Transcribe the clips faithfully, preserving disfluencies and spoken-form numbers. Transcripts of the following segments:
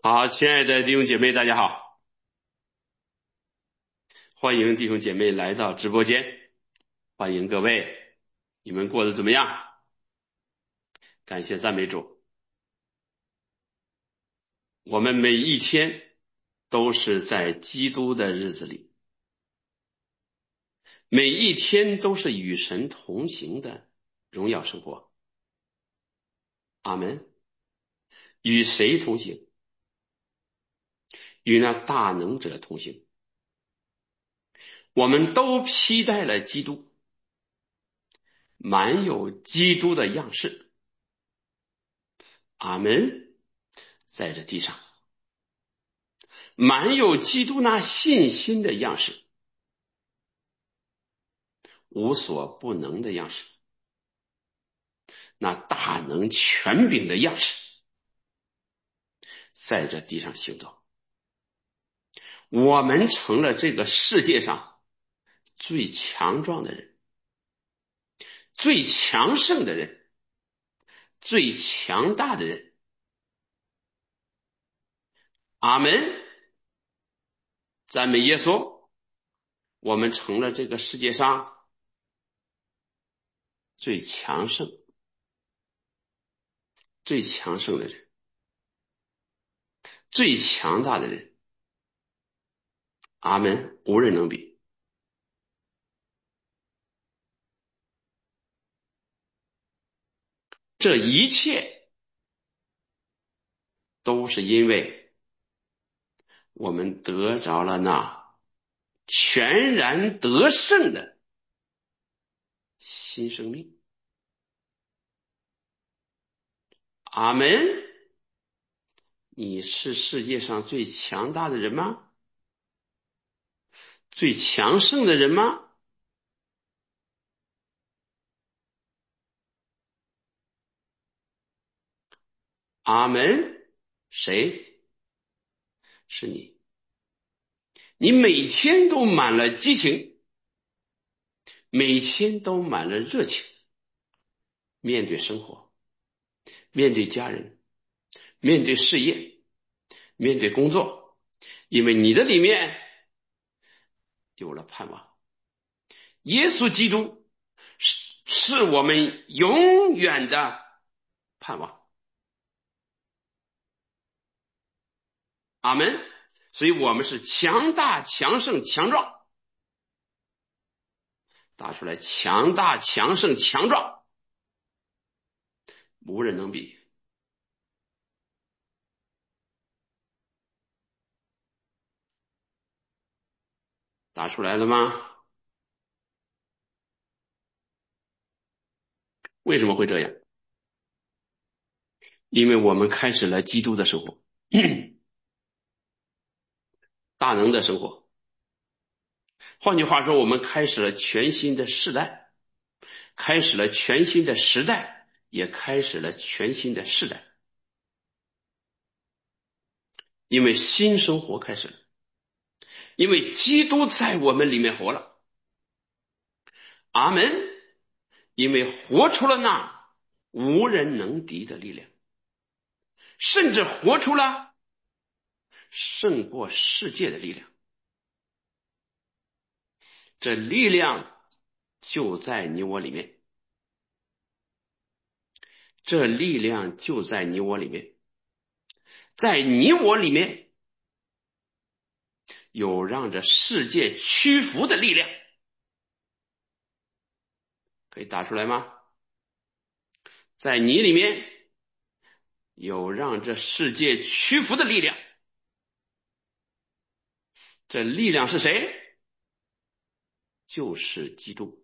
好，亲爱的弟兄姐妹，大家好，欢迎弟兄姐妹来到直播间，欢迎各位，你们过得怎么样？感谢赞美主，我们每一天都是在基督的日子里，每一天都是与神同行的荣耀生活。阿门。与谁同行？与那大能者同行。我们都披戴了基督，满有基督的样式。阿门。在这地上，满有基督那信心的样式，无所不能的样式，那大能权柄的样式，在这地上行走。我们成了这个世界上最强壮的人，最强盛的人，最强大的人。阿门。赞美耶稣。我们成了这个世界上最强盛、最强盛的人，最强大的人。阿门。无人能比。这一切都是因为我们得着了那全然得胜的新生命。阿门。你是世界上最强大的人吗？最强盛的人吗？阿门。谁？是你。你每天都满了激情，每天都满了热情，面对生活，面对家人，面对事业，面对工作，因为你的里面有了盼望。耶稣基督是是我们永远的盼望。阿门。所以我们是强大、强盛、强壮。打出来，强大、强盛、强壮，无人能比。打出来了吗？为什么会这样？因为我们开始了基督的生活，大能的生活。换句话说，我们开始了全新的世代，开始了全新的时代，也开始了全新的世代。因为新生活开始了，因为基督在我们里面活了。阿门。因为活出了那无人能敌的力量，甚至活出了胜过世界的力量。这力量就在你我里面，这力量就在你我里面，在你我里面有让这世界屈服的力量。可以打出来吗？在你里面有让这世界屈服的力量。这力量是谁？就是基督。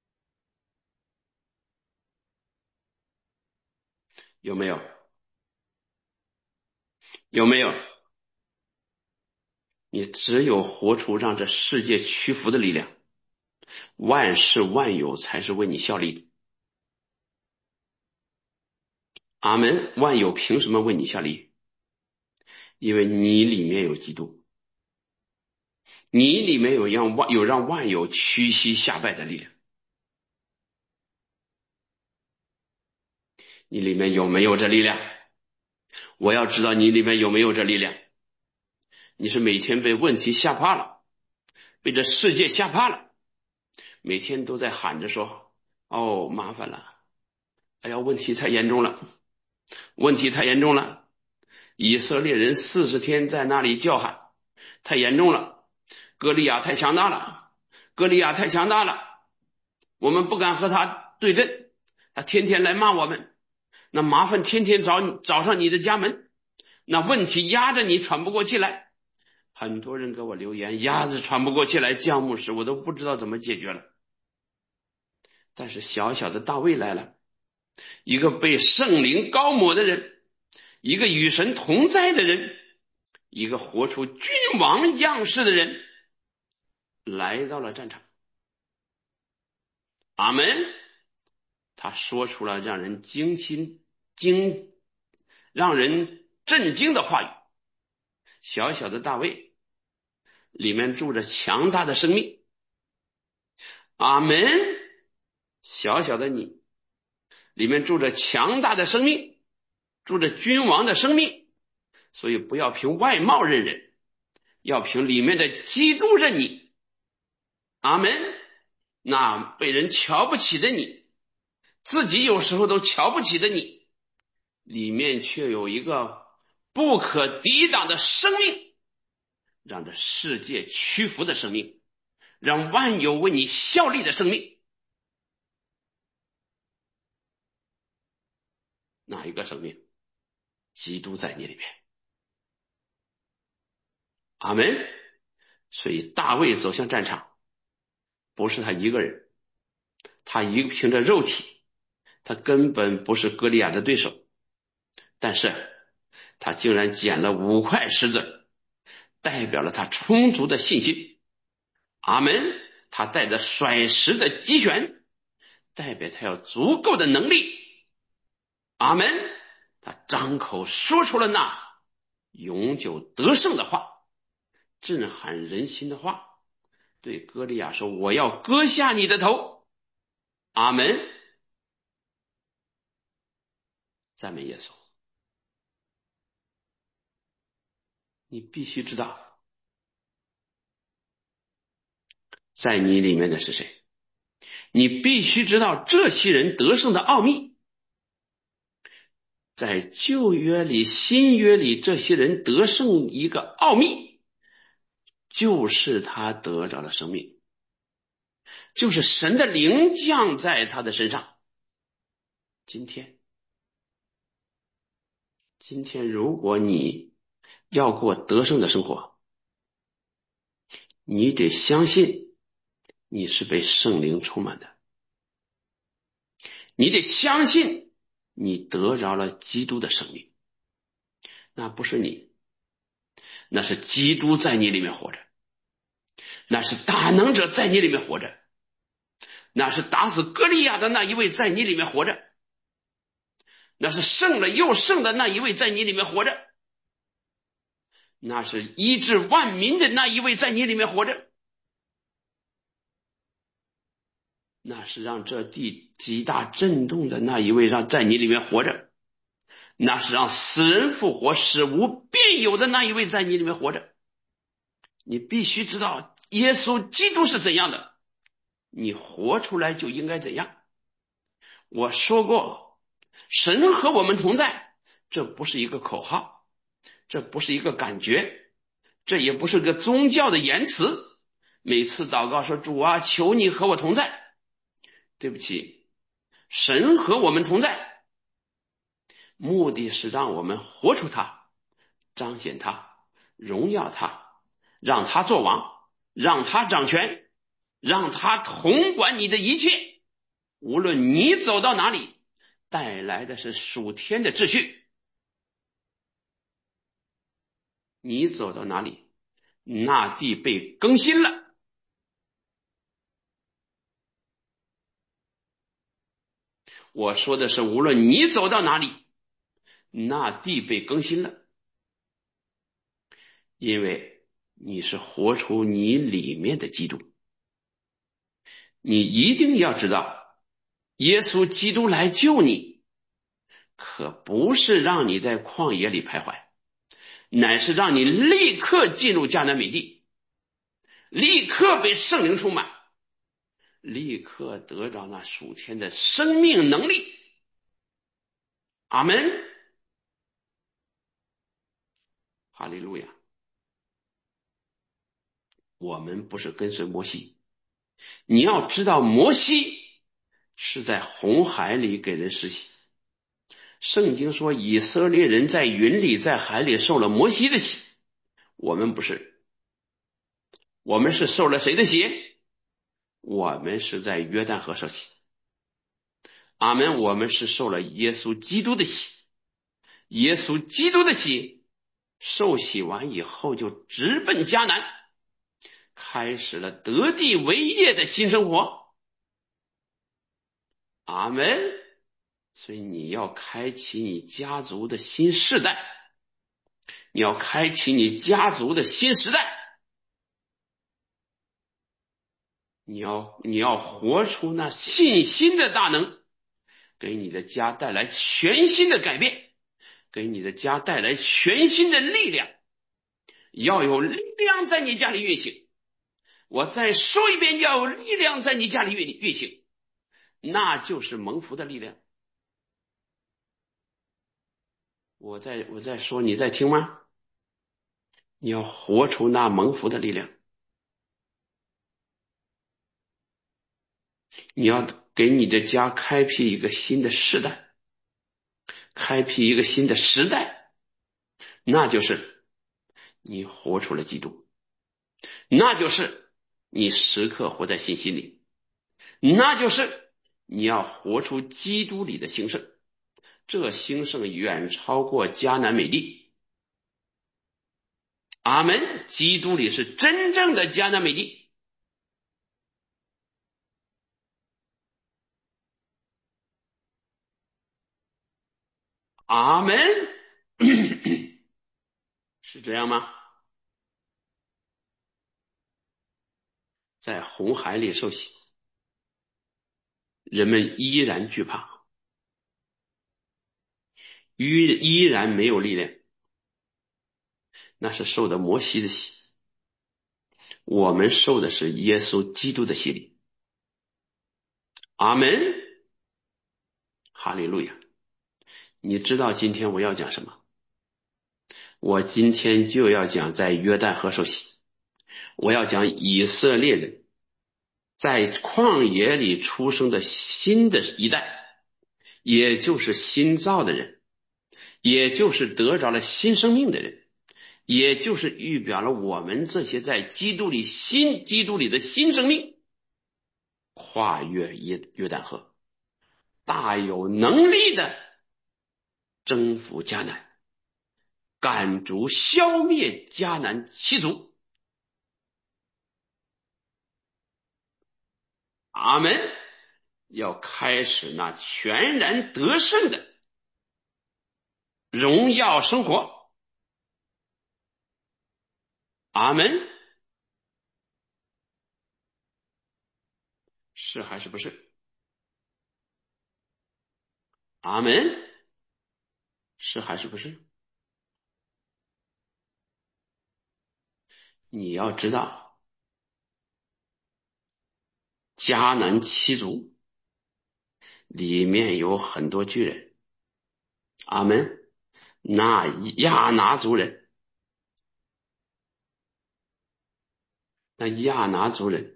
有没有？有没有？你只有活出让这世界屈服的力量，万事万有才是为你效力的。阿门。万有凭什么为你效力？因为你里面有基督，你里面有让万有让万有屈膝下拜的力量。你里面有没有这力量？ 我要知道你里面有没有这力量。你是每天被问题吓怕了，被这世界吓怕了，每天都在喊着说，哦，麻烦了，哎呀，问题太严重了，问题太严重了。以色列人四十天在那里叫喊，太严重了，歌利亚太强大了，歌利亚太强大了，我们不敢和他对阵，他天天来骂我们，那麻烦天天找找上你的家门，那问题压着你喘不过气来。很多人给我留言，压着喘不过气来，姜牧师我都不知道怎么解决了。但是小小的大卫来了，一个被圣灵膏抹的人，一个与神同在的人，一个活出君王样式的人，来到了战场。阿门。他说出了让人惊心惊让人震惊的话语。小小的大卫里面住着强大的生命。阿门。小小的你里面住着强大的生命，住着君王的生命，所以不要凭外貌认人，要凭里面的基督认你。阿门。那被人瞧不起的你，自己有时候都瞧不起的你，里面却有一个不可抵挡的生命，让这世界屈服的生命，让万有为你效力的生命。哪一个生命？基督在你里面。阿门。所以大卫走向战场，不是他一个人，他一凭着肉体，他根本不是歌利亚的对手，但是他竟然捡了五块石子，代表了他充足的信心。阿门。他带着甩石的机旋，代表他有足够的能力。阿门。他张口说出了那永久得胜的话，震撼人心的话，对歌利亚说，我要割下你的头。阿门。赞美耶稣。你必须知道在你里面的是谁，你必须知道这些人得胜的奥秘。在旧约里新约里，这些人得胜一个奥秘，就是他得着了生命，就是神的灵降在他的身上。今天今天如果你要过得胜的生活，你得相信你是被圣灵充满的，你得相信你得着了基督的生命。那不是你，那是基督在你里面活着，那是大能者在你里面活着，那是打死歌利亚的那一位在你里面活着，那是胜了又胜的那一位在你里面活着，那是医治万民的那一位在你里面活着，那是让这地极大震动的那一位让在你里面活着，那是让死人复活使无变有的那一位在你里面活着。你必须知道耶稣基督是怎样的，你活出来就应该怎样。我说过，神和我们同在，这不是一个口号，这不是一个感觉，这也不是个宗教的言辞。每次祷告说，主啊，求你和我同在。对不起，神和我们同在，目的是让我们活出他，彰显他，荣耀他，让他做王，让他掌权，让他统管你的一切。无论你走到哪里，带来的是属天的秩序。你走到哪里，那地被更新了。我说的是无论你走到哪里，那地被更新了，因为你是活出你里面的基督。你一定要知道，耶稣基督来救你， 可不是让你在旷野里徘徊，乃是让你立刻进入迦南美地，立刻被圣灵充满，立刻得着那属天的生命能力。阿门，哈利路亚。我们不是跟随摩西，你要知道摩西是在红海里给人施洗，圣经说以色列人在云里在海里受了摩西的洗，我们不是，我们是受了谁的洗？我们是在约旦河受洗。阿们，我们是受了耶稣基督的洗，耶稣基督的洗，受洗完以后就直奔迦南，开始了得地为业的新生活。阿们。所以你要开启你家族的新世代，你要开启你家族的新时代，你要你要活出那信心的大能，给你的家带来全新的改变，给你的家带来全新的力量，要有力量在你家里运行。我再说一遍，要有力量在你家里运运行，那就是蒙福的力量。我在我在说，你在听吗？你要活出那蒙福的力量，你要给你的家开辟一个新的世代，开辟一个新的时代，那就是你活出了基督，那就是你时刻活在信心里，那就是你要活出基督里的兴盛，这兴盛远超过迦南美地。阿们，基督里是真正的迦南美地。阿们，是这样吗？在红海里受洗，人们依然惧怕，依依然没有力量，那是受的摩西的洗，我们受的是耶稣基督的洗礼。阿们，哈利路亚。你知道今天我要讲什么？我今天就要讲在约旦河受洗，我要讲以色列人在旷野里出生的新的一代，也就是新造的人，也就是得着了新生命的人，也就是预表了我们这些在基督里新基督里的新生命，跨越约约旦河，大有能力的征服迦南，赶逐消灭迦南七族。阿们，要开始那全然得胜的荣耀生活。阿们，是还是不是？阿们，是还是不是？你要知道，迦南七族里面有很多巨人。阿们，那亚拿族人，那亚拿族人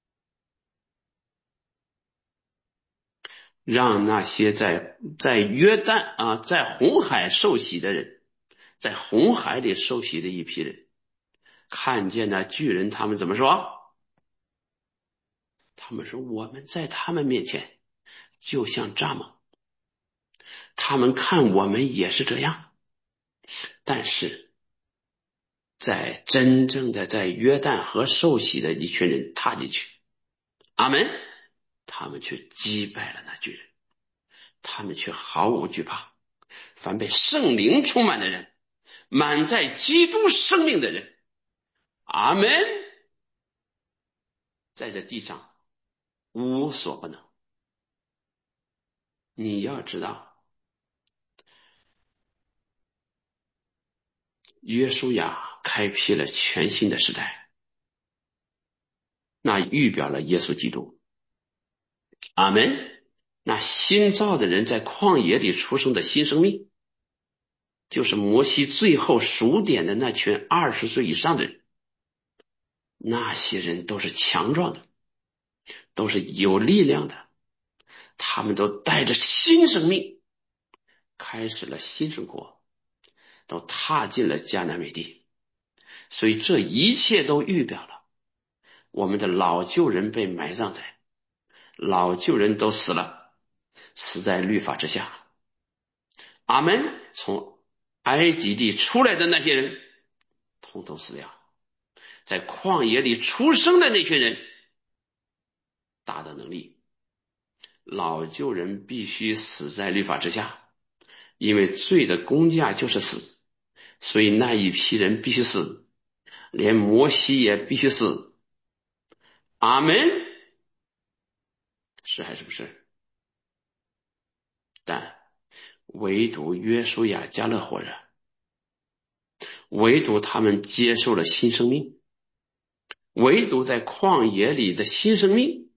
让那些在在约旦啊，在红海受洗的人，在红海里受洗的一批人，看见那巨人，他们怎么说？他们说我们在他们面前就像蚱蜢，他们看我们也是这样，但是在真正的在约旦河受洗的一群人踏进去，阿门，他们却击败了那巨人，他们却毫无惧怕。凡被圣灵充满的人，满载基督生命的人，阿门，在这地上无所不能。你要知道， 约书亚开辟了全新的时代，那预表了耶稣基督。阿门。那新造的人在旷野里出生的新生命，就是摩西最后数点的那群二十岁以上的人，那些人都是强壮的，都是有力量的，他们都带着新生命，开始了新生活，都踏进了迦南美地。所以这一切都预表了我们的老旧人被埋葬在，老旧人都死了，死在律法之下。阿们。从埃及地出来的那些人统统死掉，在旷野里出生的那群人大的能力，老旧人必须死在律法之下，因为罪的工价就是死，所以那一批人必须死，连摩西也必须死。阿们。是还是不是？但唯独约书亚、迦勒活着，唯独他们接受了新生命，唯独在旷野里的新生命，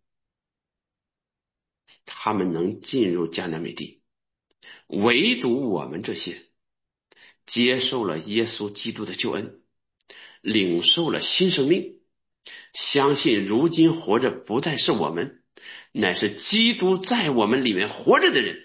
他们能进入迦南美地。唯独我们这些接受了耶稣基督的救恩，领受了新生命，相信如今活着不再是我们，乃是基督在我们里面活着的人，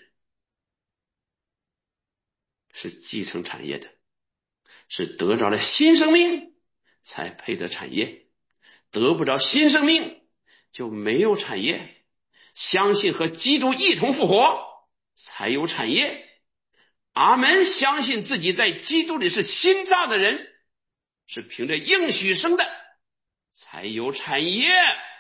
是继承产业的，是得着了新生命才配得产业，得不着新生命就没有产业。相信和基督一同复活才有产业。阿们。相信自己在基督里是新造的人，是凭着应许生的，才有产业。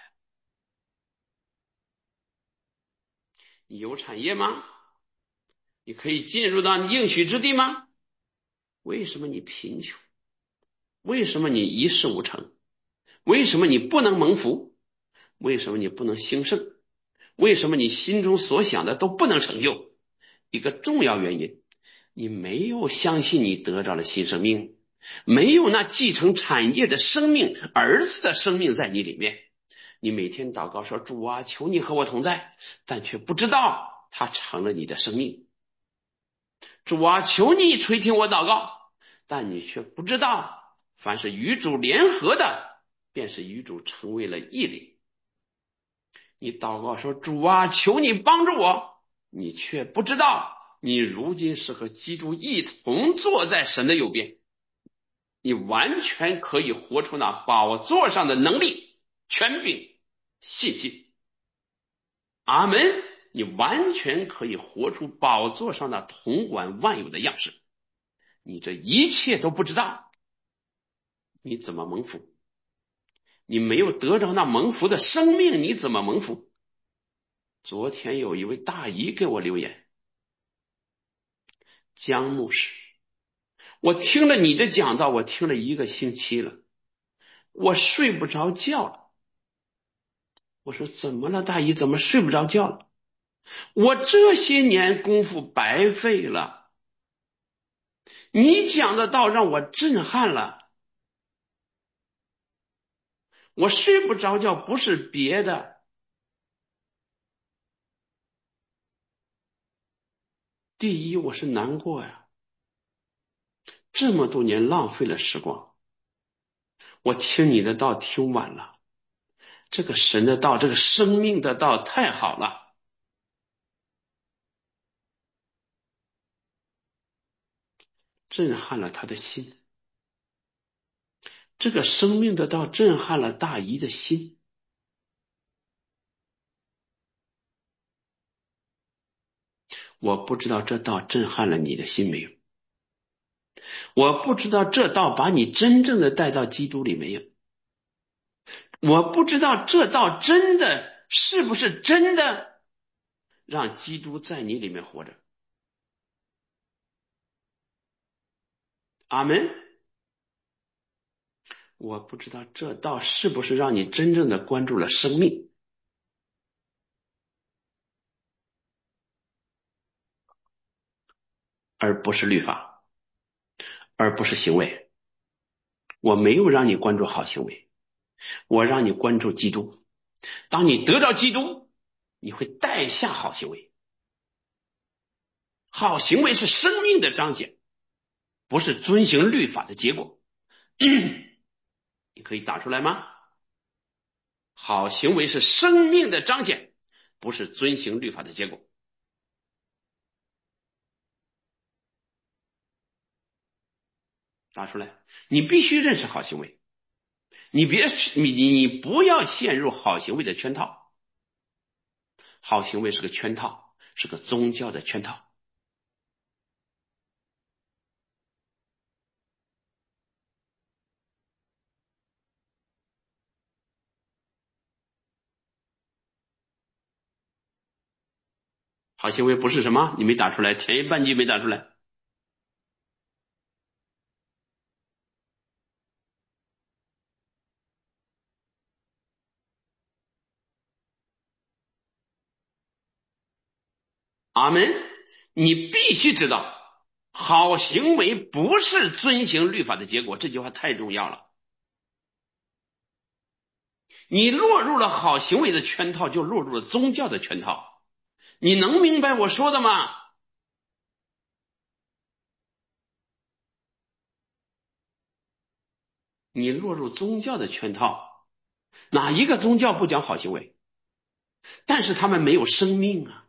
你有产业吗？你可以进入到应许之地吗？为什么你贫穷？为什么你一事无成？为什么你不能蒙福？为什么你不能兴盛？为什么你心中所想的都不能成就？一个重要原因，你没有相信你得着了新生命，没有那继承产业的生命，儿子的生命在你里面。你每天祷告说，主啊，求你和我同在，但却不知道他成了你的生命。主啊，求你垂听我祷告，但你却不知道凡是与主联合的，便是与主成为了一灵。你祷告说，主啊，求你帮助我，你却不知道你如今是和基督一同坐在神的右边，你完全可以活出那宝座上的能力、权柄、信心。阿们。你完全可以活出宝座上的统管万有的样式。你这一切都不知道，你怎么蒙福？你没有得着那蒙福的生命，你怎么蒙福？昨天有一位大姨给我留言，江牧师，我听了你的讲道，我听了一个星期了，我睡不着觉了。我说怎么了，大姨，怎么睡不着觉了？我这些年功夫白费了，你讲的道让我震撼了，我睡不着觉不是别的，第一我是难过呀，这么多年浪费了时光，我听你的道听晚了，这个神的道，这个生命的道太好了，震撼了他的心。这个生命的道震撼了大姨的心。我不知道这道震撼了你的心没有，我不知道这道把你真正的带到基督里没有，我不知道这道真的是不是真的让基督在你里面活着。阿们。我不知道这道是不是让你真正的关注了生命，而不是律法，而不是行为。 我没有让你关注好行为，我让你关注基督。当你得到基督，你会带下好行为。好行为是生命的彰显，不是遵行律法的结果。你可以打出来吗？好行为是生命的彰显，不是遵行律法的结果。打出来，你必须认识好行为，你别你你不要陷入好行为的圈套。好行为是个圈套，是个宗教的圈套。好行为不是什么？你没打出来，前一半句没打出来。阿门。你必须知道，好行为不是遵行律法的结果，这句话太重要了。你落入了好行为的圈套，就落入了宗教的圈套。你能明白我说的吗？你落入宗教的圈套，哪一个宗教不讲好行为？但是他们没有生命啊。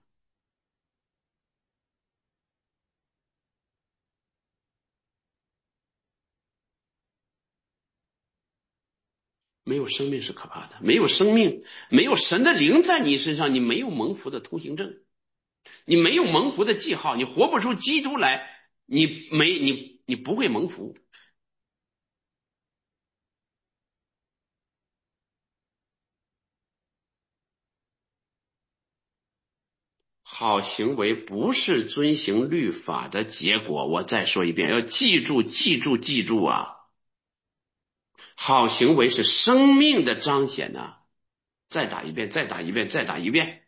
没有生命是可怕的，没有生命，没有神的灵在你身上，你没有蒙福的通行证，你没有蒙福的记号，你活不出基督来，你没你你不会蒙福。好行为不是遵行律法的结果，我再说一遍，要记住记住记住啊！好行为是生命的彰显呐、啊！再打一遍，再打一遍，再打一遍。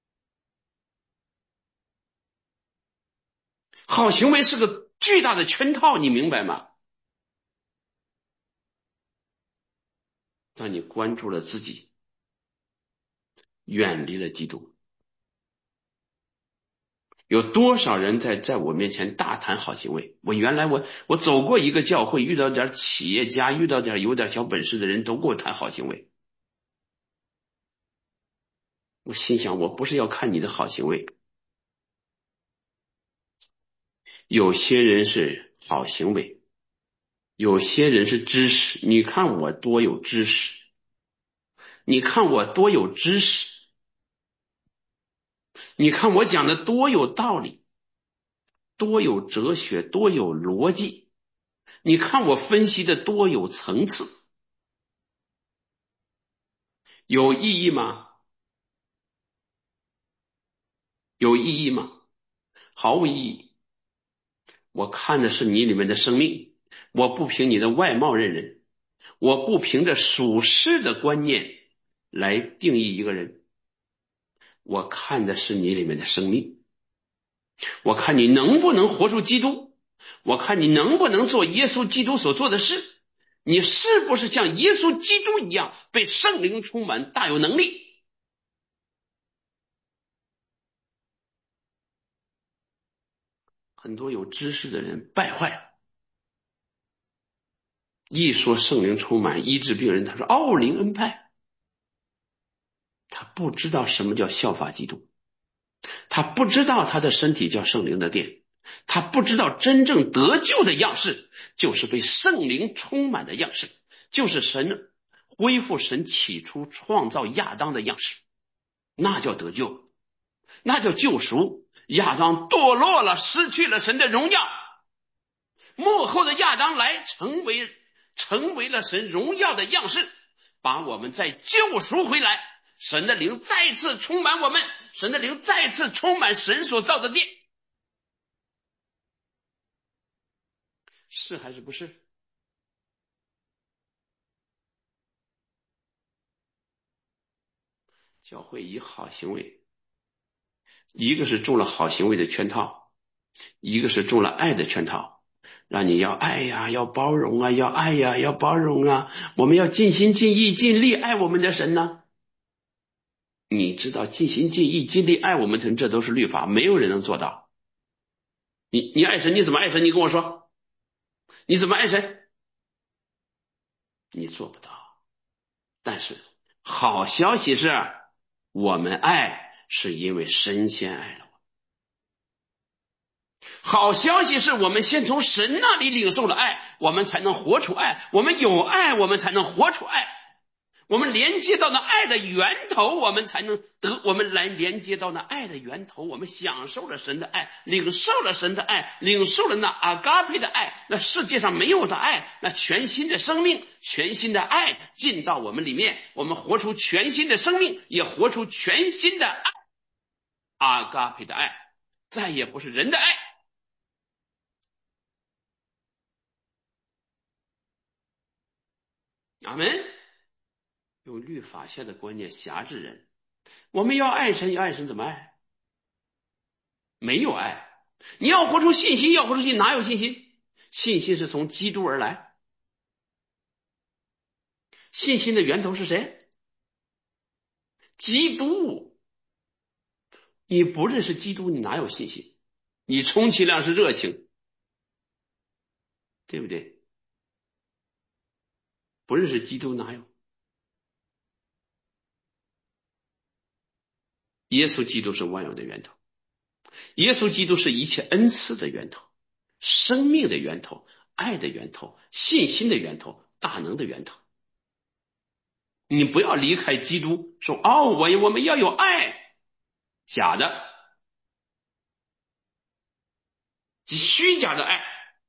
好行为是个巨大的圈套，你明白吗？当你关注了自己，远离了基督。有多少人在在我面前大谈好行为？我原来我我走过一个教会，遇到点企业家，遇到点有点小本事的人，都跟我谈好行为。我心想，我不是要看你的好行为。有些人是好行为，有些人是知识。你看我多有知识，你看我多有知识，你看我讲的多有道理，多有哲学，多有逻辑。你看我分析的多有层次，有意义吗？有意义吗？毫无意义。我看的是你里面的生命，我不凭你的外貌认人，我不凭着属世的观念来定义一个人，我看的是你里面的生命，我看你能不能活出基督，我看你能不能做耶稣基督所做的事，你是不是像耶稣基督一样被圣灵充满，大有能力。很多有知识的人败坏了，一说圣灵充满医治病人，他说奥灵恩派，他不知道什么叫效法基督，他不知道他的身体叫圣灵的殿，他不知道真正得救的样式就是被圣灵充满的样式，就是神恢复神起初创造亚当的样式，那叫得救，那叫救赎。亚当堕落了，失去了神的荣耀，末后的亚当来成为成为了神荣耀的样式，把我们再救赎回来，神的灵再次充满我们，神的灵再次充满神所造的殿，是还是不是？教会以好行为，一个是中了好行为的圈套，一个是中了爱的圈套。 让你要爱呀，要包容啊，要爱呀，要包容啊，我们要尽心尽意尽力爱我们的神呢。你知道尽心尽意尽力爱我们的神，这都是律法，没有人能做到。你你爱神，你怎么爱神？你跟我说，你怎么爱神？你做不到。但是好消息是，我们爱是因为神先爱了我。好消息是我们先从神那里领受了爱，我们才能活出爱。我们有爱，我们才能活出爱。我们连接到那爱的源头，我们才能得，我们来连接到那爱的源头，我们享受了神的爱，领受了神的爱，领受了那阿嘎佩的爱，那世界上没有的爱，那全新的生命，全新的爱进到我们里面，我们活出全新的生命，也活出全新的爱，阿嘎佩的爱，再也不是人的爱。阿门。用律法下的观念辖制人，我们要爱神，要爱神怎么爱？没有爱。你要活出信心，要活出信心，哪有信心？信心是从基督而来。信心的源头是谁？基督。你不认识基督，你哪有信心？你充其量是热情，对不对？不认识基督哪有？耶稣基督是万有的源头，耶稣基督是一切恩赐的源头，生命的源头，爱的源头，信心的源头，大能的源头。你不要离开基督，说哦，我我们要有爱，假的，虚假的爱。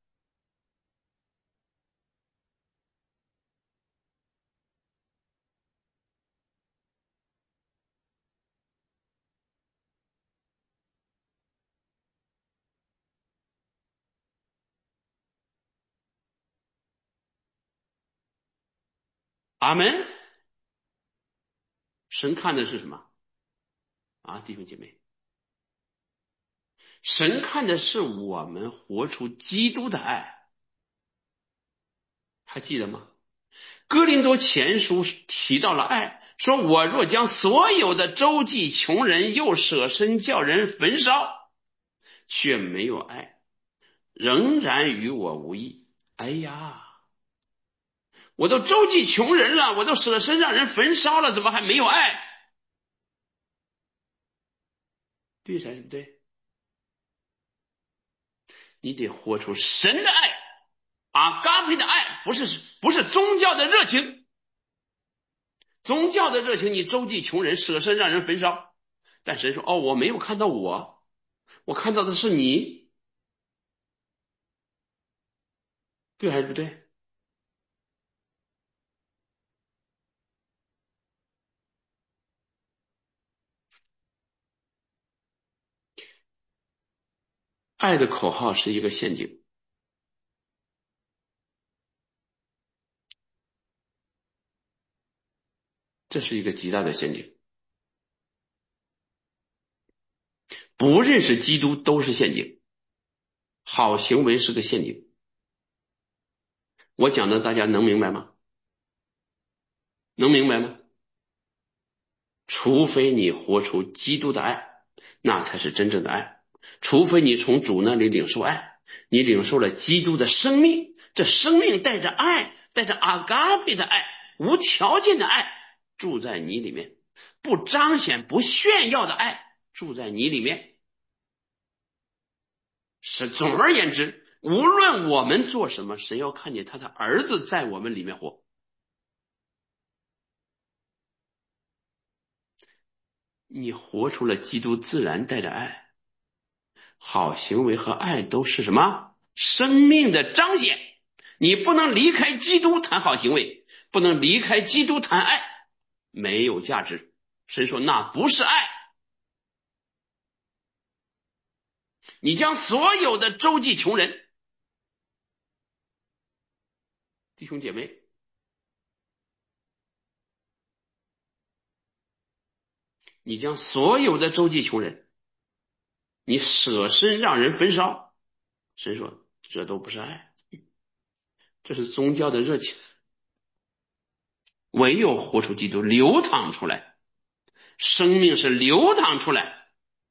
阿门。神看的是什么啊，弟兄姐妹？神看的是我们活出基督的爱，还记得吗？哥林多前书提到了爱，说我若将所有的周济穷人，又舍身叫人焚烧，却没有爱，仍然与我无益。哎呀，我都周济穷人了，我都舍身让人焚烧了，怎么还没有爱？对才是不对？你得活出神的爱，阿嘎佩的爱，不是不是宗教的热情。宗教的热情，你周济穷人，舍身让人焚烧。但神说：“哦，我没有看到我，我看到的是你。”对还是不对？爱的口号是一个陷阱，这是一个极大的陷阱。不认识基督都是陷阱，好行为是个陷阱。我讲的大家能明白吗？能明白吗？除非你活出基督的爱，那才是真正的爱。除非你从主那里领受爱，你领受了基督的生命，这生命带着爱，带着阿嘎贝的爱，无条件的爱住在你里面，不彰显不炫耀的爱住在你里面。是总而言之，无论我们做什么，神要看见他的儿子在我们里面活。你活出了基督自然带着爱，好行为和爱都是什么？生命的彰显。你不能离开基督谈好行为，不能离开基督谈爱，没有价值。神说那不是爱。你将所有的周济穷人，弟兄姐妹，你将所有的周济穷人，你舍身让人焚烧，神说这都不是爱。 这是宗教的热情。唯有活出基督，流淌出来，生命是流淌出来。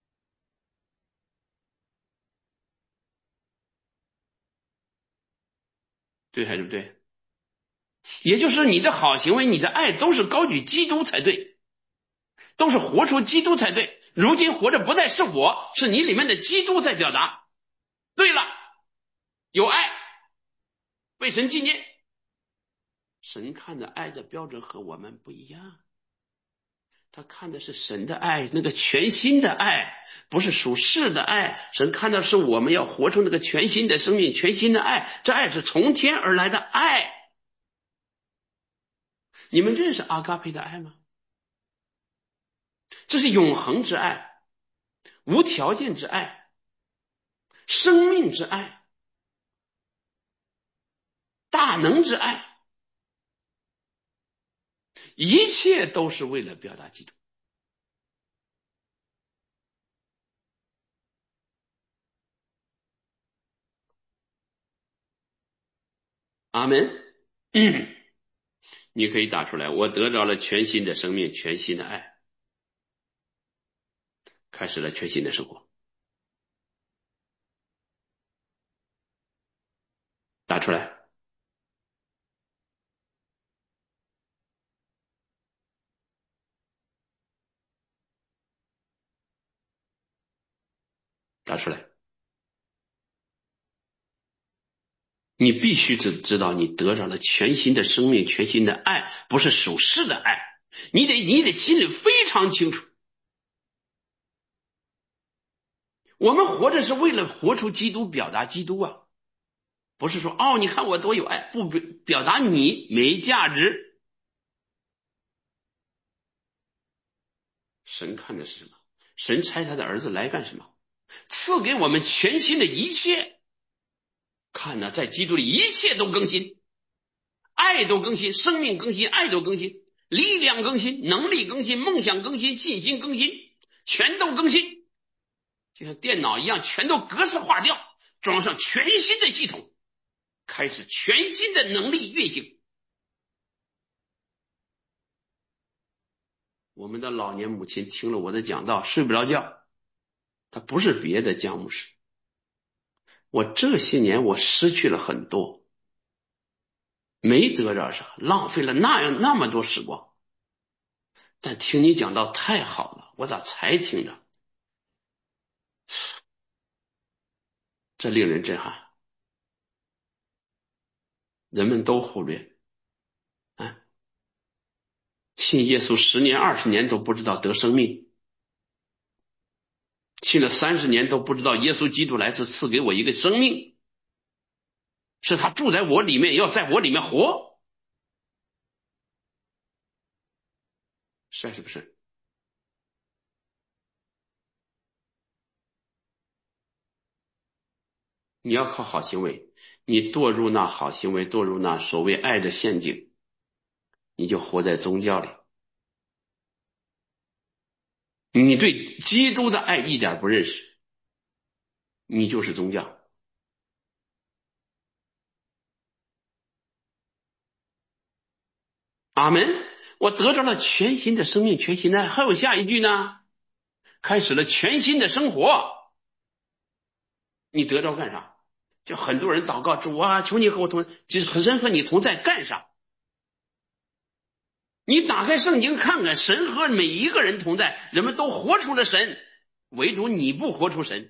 对还是不对？也就是你的好行为，你的爱都是高举基督才对，都是活出基督才对。如今活着不再是我，是你里面的基督在表达。对了，有爱，为神纪念。神看的爱的标准和我们不一样，他看的是神的爱，那个全新的爱，不是属世的爱。神看的是我们要活出那个全新的生命，全新的爱，这爱是从天而来的爱。你们认识阿嘎培的爱吗？这是永恒之爱，无条件之爱，生命之爱，大能之爱，一切都是为了表达基督。阿门。嗯，你可以打出来，我得着了全新的生命，全新的爱，开始了全新的生活。打出来。打出来。你必须知知道，你得着了全新的生命，全新的爱，不是属世的爱。你得你得心里非常清楚，我们活着是为了活出基督，表达基督啊，不是说哦，你看我多有爱，不表表达你没价值。神看的是什么？神差他的儿子来干什么？赐给我们全新的一切。看呢，在基督里一切都更新，爱都更新，生命更新，爱都更新，力量更新，能力更新，梦想更新，信心更新，全都更新，就像电脑一样，全都格式化掉，装上全新的系统，开始全新的能力运行。我们的老年母亲听了我的讲道睡不着觉，她不是别的姜牧师，我这些年我失去了很多，没得着啥，浪费了那样那么多时光，但听你讲道太好了，我咋才听着？这令人震撼。人们都忽略啊，信耶稣十年二十年都不知道得生命，信了三十年都不知道耶稣基督来是赐给我一个生命，是他住在我里面，要在我里面活，是还是不是？你要靠好行为，你堕入那好行为，堕入那所谓爱的陷阱，你就活在宗教里。你对基督的爱一点不认识，你就是宗教。阿门。我得着了全新的生命，全新的爱。还有下一句呢，开始了全新的生活。你得着干啥？就很多人祷告主啊，求你和我同，其实神和你同在干啥？你打开圣经看看，神和每一个人同在，人们都活出了神，唯独你不活出神。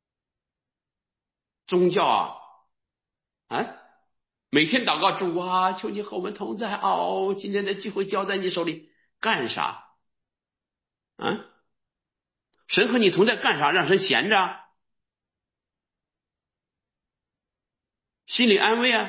宗教啊啊，每天祷告主啊，求你和我们同在哦，今天的聚会交在你手里，干啥啊？神和你同在干啥？让神闲着，心里安慰啊。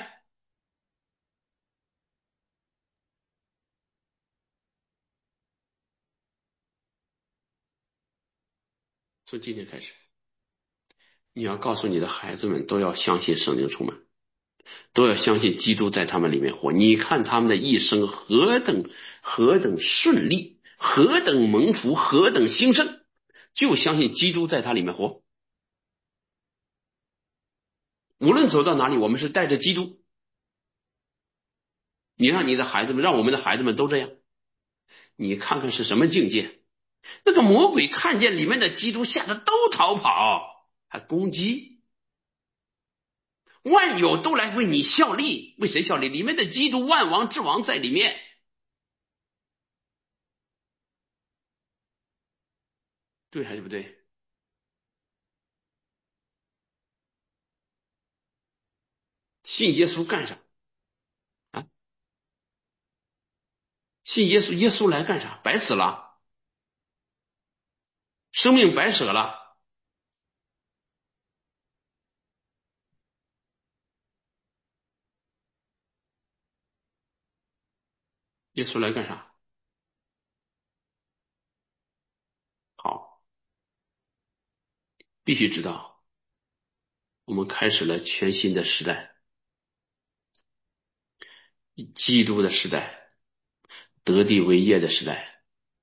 从今天开始，你要告诉你的孩子们，都要相信圣灵充满，都要相信基督在他们里面活。你看他们的一生何等何等顺利，何等蒙福，何等兴盛，就相信基督在他里面活。无论走到哪里，我们是带着基督， 你让你的孩子们，让我们的孩子们都这样，你看看是什么境界？那个魔鬼看见里面的基督，吓得都逃跑，还攻击，万有都来为你效力，为谁效力？里面的基督万王之王在里面，对还是不对？信耶稣干啥啊？信耶稣，耶稣来干啥？白死了，生命白舍了。耶稣来干啥？好，必须知道，我们开始了全新的时代，基督的时代，得地为业的时代。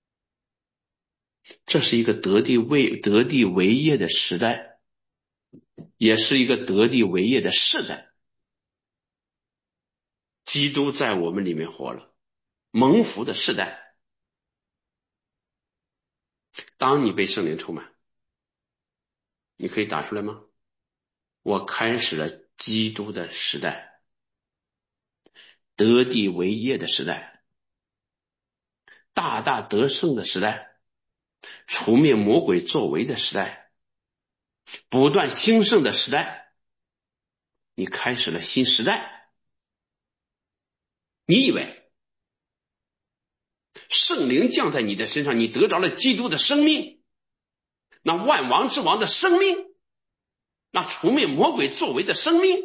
这是一个得地为得地为业的时代，也是一个得地为业的世代。基督在我们里面活了，蒙福的世代。当你被圣灵充满，你可以打出来吗？我开始了基督的时代，得地为业的时代，大大得胜的时代，除灭魔鬼作为的时代，不断兴盛的时代。你开始了新时代。你以为圣灵降在你的身上，你得着了基督的生命，那万王之王的生命，那除灭魔鬼作为的生命，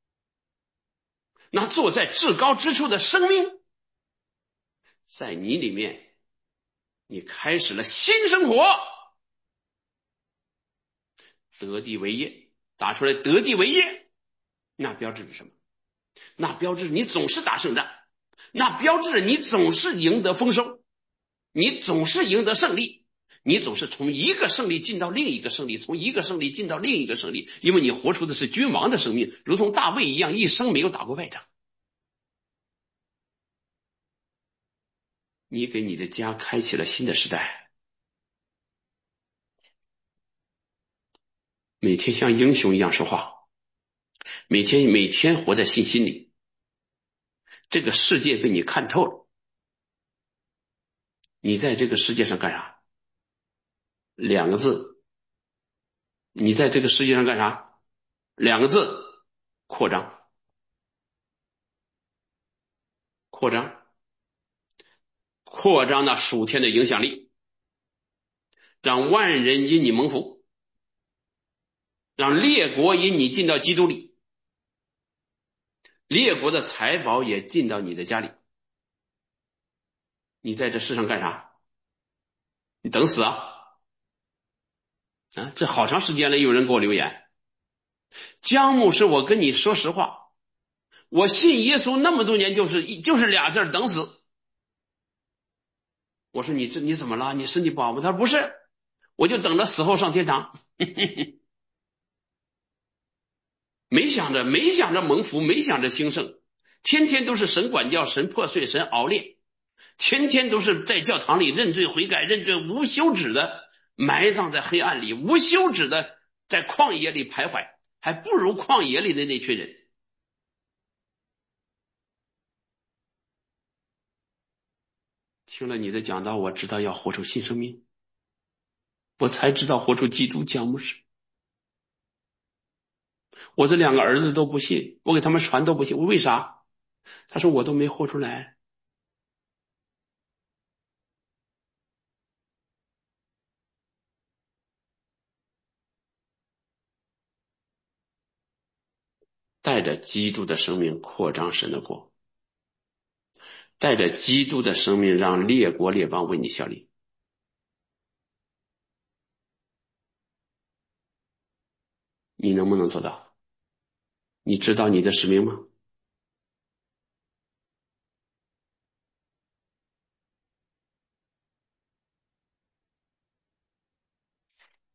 那坐在至高之处的生命，在你里面，你开始了新生活。得地为业，打出来得地为业，那标志着什么？那标志着你总是打胜仗，那标志着你总是赢得丰收，你总是赢得胜利，你总是从一个胜利进到另一个胜利，从一个胜利进到另一个胜利，因为你活出的是君王的生命，如同大卫一样，一生没有打过败仗。你给你的家开启了新的时代，每天像英雄一样说话，每天每天活在信心里，这个世界被你看透了。你在这个世界上干啥？两个字，你在这个世界上干啥？两个字，扩张。扩张，扩张那属天的影响力，让万人因你蒙福，让列国因你进到基督里，列国的财宝也进到你的家里。你在这世上干啥？你等死啊？啊，这好长时间了，有人给我留言，姜牧师，我跟你说实话，我信耶稣那么多年，就是就是俩字，等死。我说你这你怎么了？你身体不好吗？他说不是，我就等着死后上天堂。没想着没想着蒙福，没想着兴盛，天天都是神管教，神破碎，神熬炼，天天都是在教堂里认罪悔改，认罪无休止的埋葬在黑暗里，无休止的在旷野里徘徊，还不如旷野里的那群人。听了你的讲道，我知道要活出新生命，我才知道活出基督讲牧师。我这两个儿子都不信，我给他们传都不信，我为啥？他说我都没活出来。带着基督的生命扩张神的国，带着基督的生命让列国列邦为你效力。你能不能做到？你知道你的使命吗？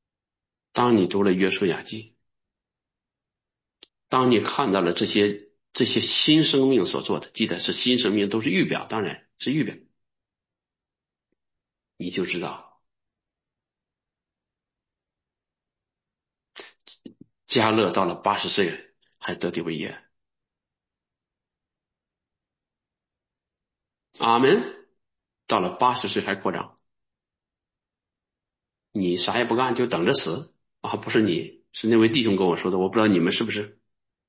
当你读了约书亚记，当你看到了这些这些新生命所做的，记得是新生命，都是预表，当然是预表，你就知道迦勒到了八十岁还得地为业。阿门。到了八十岁还扩张，你啥也不干就等着死啊？不是你，是那位弟兄跟我说的，我不知道你们是不是。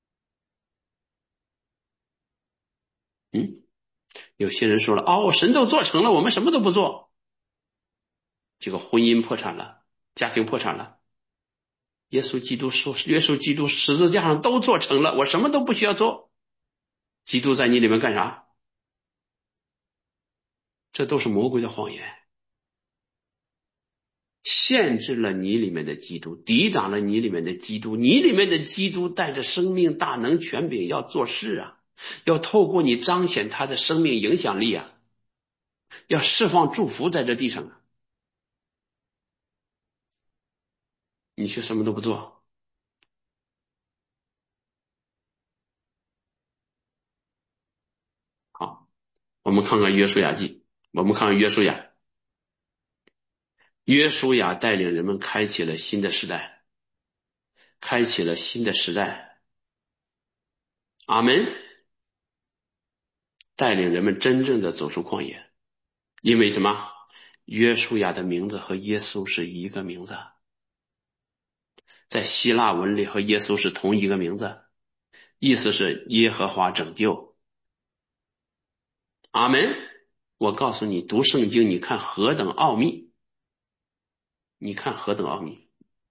嗯，有些人说了，哦，神都做成了，我们什么都不做，这个婚姻破产了，家庭破产了，耶稣基督说，耶稣基督十字架上都做成了，我什么都不需要做。基督在你里面干啥？这都是魔鬼的谎言，限制了你里面的基督，抵挡了你里面的基督。你里面的基督带着生命大能权柄要做事啊，要透过你彰显他的生命影响力啊，要释放祝福在这地上啊。你却什么都不做。好，我们看看约书亚记，我们看看约书亚，约书亚带领人们开启了新的时代，开启了新的时代。阿门。带领人们真正的走出旷野。因为什么？约书亚的名字和耶稣是一个名字，在希腊文里和耶稣是同一个名字，意思是耶和华拯救。阿门。我告诉你，读圣经，你看何等奥秘，你看何等奥秘。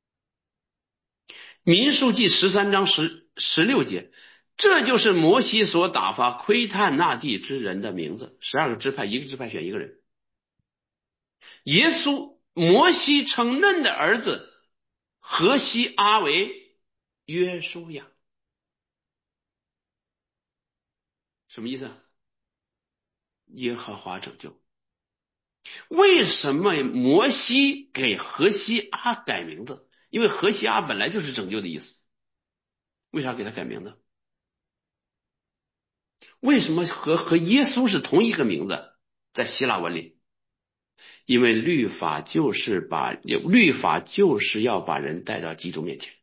民数记十三章十十六节，这就是摩西所打发窥探那地之人的名字。十二个支派，一个支派选一个人。耶稣，摩西称嫩的儿子何西阿为约书亚，什么意思？耶和华拯救。为什么摩西给何西阿改名字？因为何西阿本来就是拯救的意思。为啥给他改名字？为什么和和耶稣是同一个名字？在希腊文里，因为律法就是把律法就是要把人带到基督面前。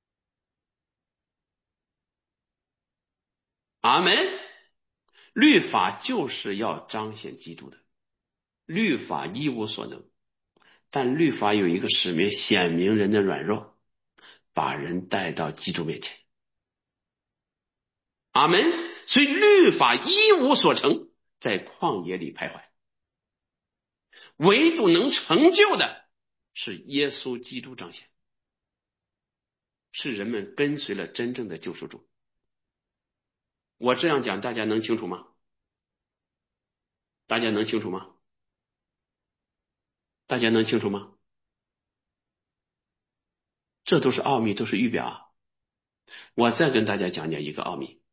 阿门。律法就是要彰显基督的，律法一无所能，但律法有一个使命，显明人的软弱，把人带到基督面前。阿门。所以律法一无所成，在旷野里徘徊，唯独能成就的是耶稣基督彰显，是人们跟随了真正的救赎主。我这样讲大家能清楚吗？大家能清楚吗？大家能清楚吗？这都是奥秘，都是预表啊。我再跟大家讲讲一个奥秘，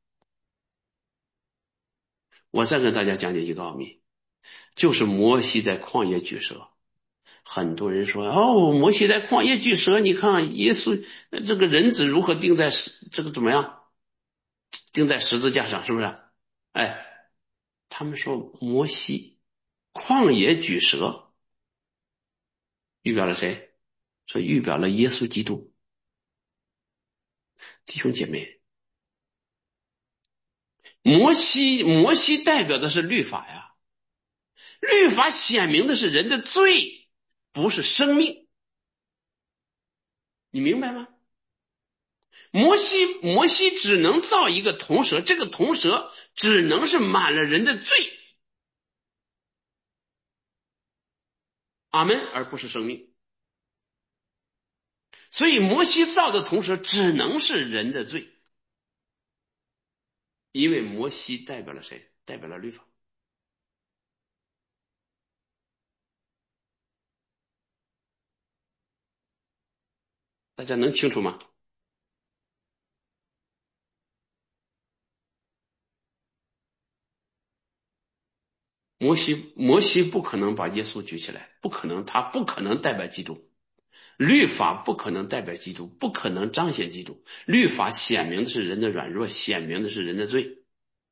我再跟大家讲解一个奥秘，就是摩西在旷野举蛇。很多人说，哦，摩西在旷野举蛇，你看耶稣这个人子如何钉在这个怎么样钉在十字架上，是不是？哎，他们说摩西旷野举蛇预表了谁？说预表了耶稣基督。弟兄姐妹，摩西摩西代表的是律法呀，律法显明的是人的罪，不是生命，你明白吗？摩西摩西只能造一个铜蛇，这个铜蛇只能是满了人的罪，阿门，而不是生命。所以摩西造的铜蛇只能是人的罪，因为摩西代表了谁？代表了律法。大家能清楚吗？摩西摩西不可能把耶稣举起来，不可能，他不可能代表基督。 律法不可能代表基督，不可能彰显基督。律法显明的是人的软弱，显明的是人的罪。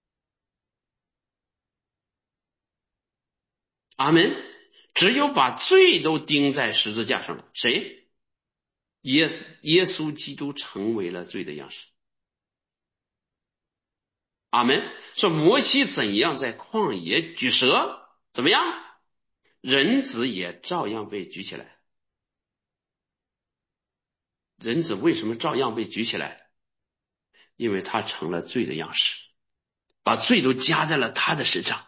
阿门。只有把罪都钉在十字架上了，谁？耶稣，耶稣基督成为了罪的样式。阿门。说摩西怎样在旷野举蛇，怎么样？人子也照样被举起来。人子为什么照样被举起来？因为他成了罪的样式，把罪都加在了他的身上。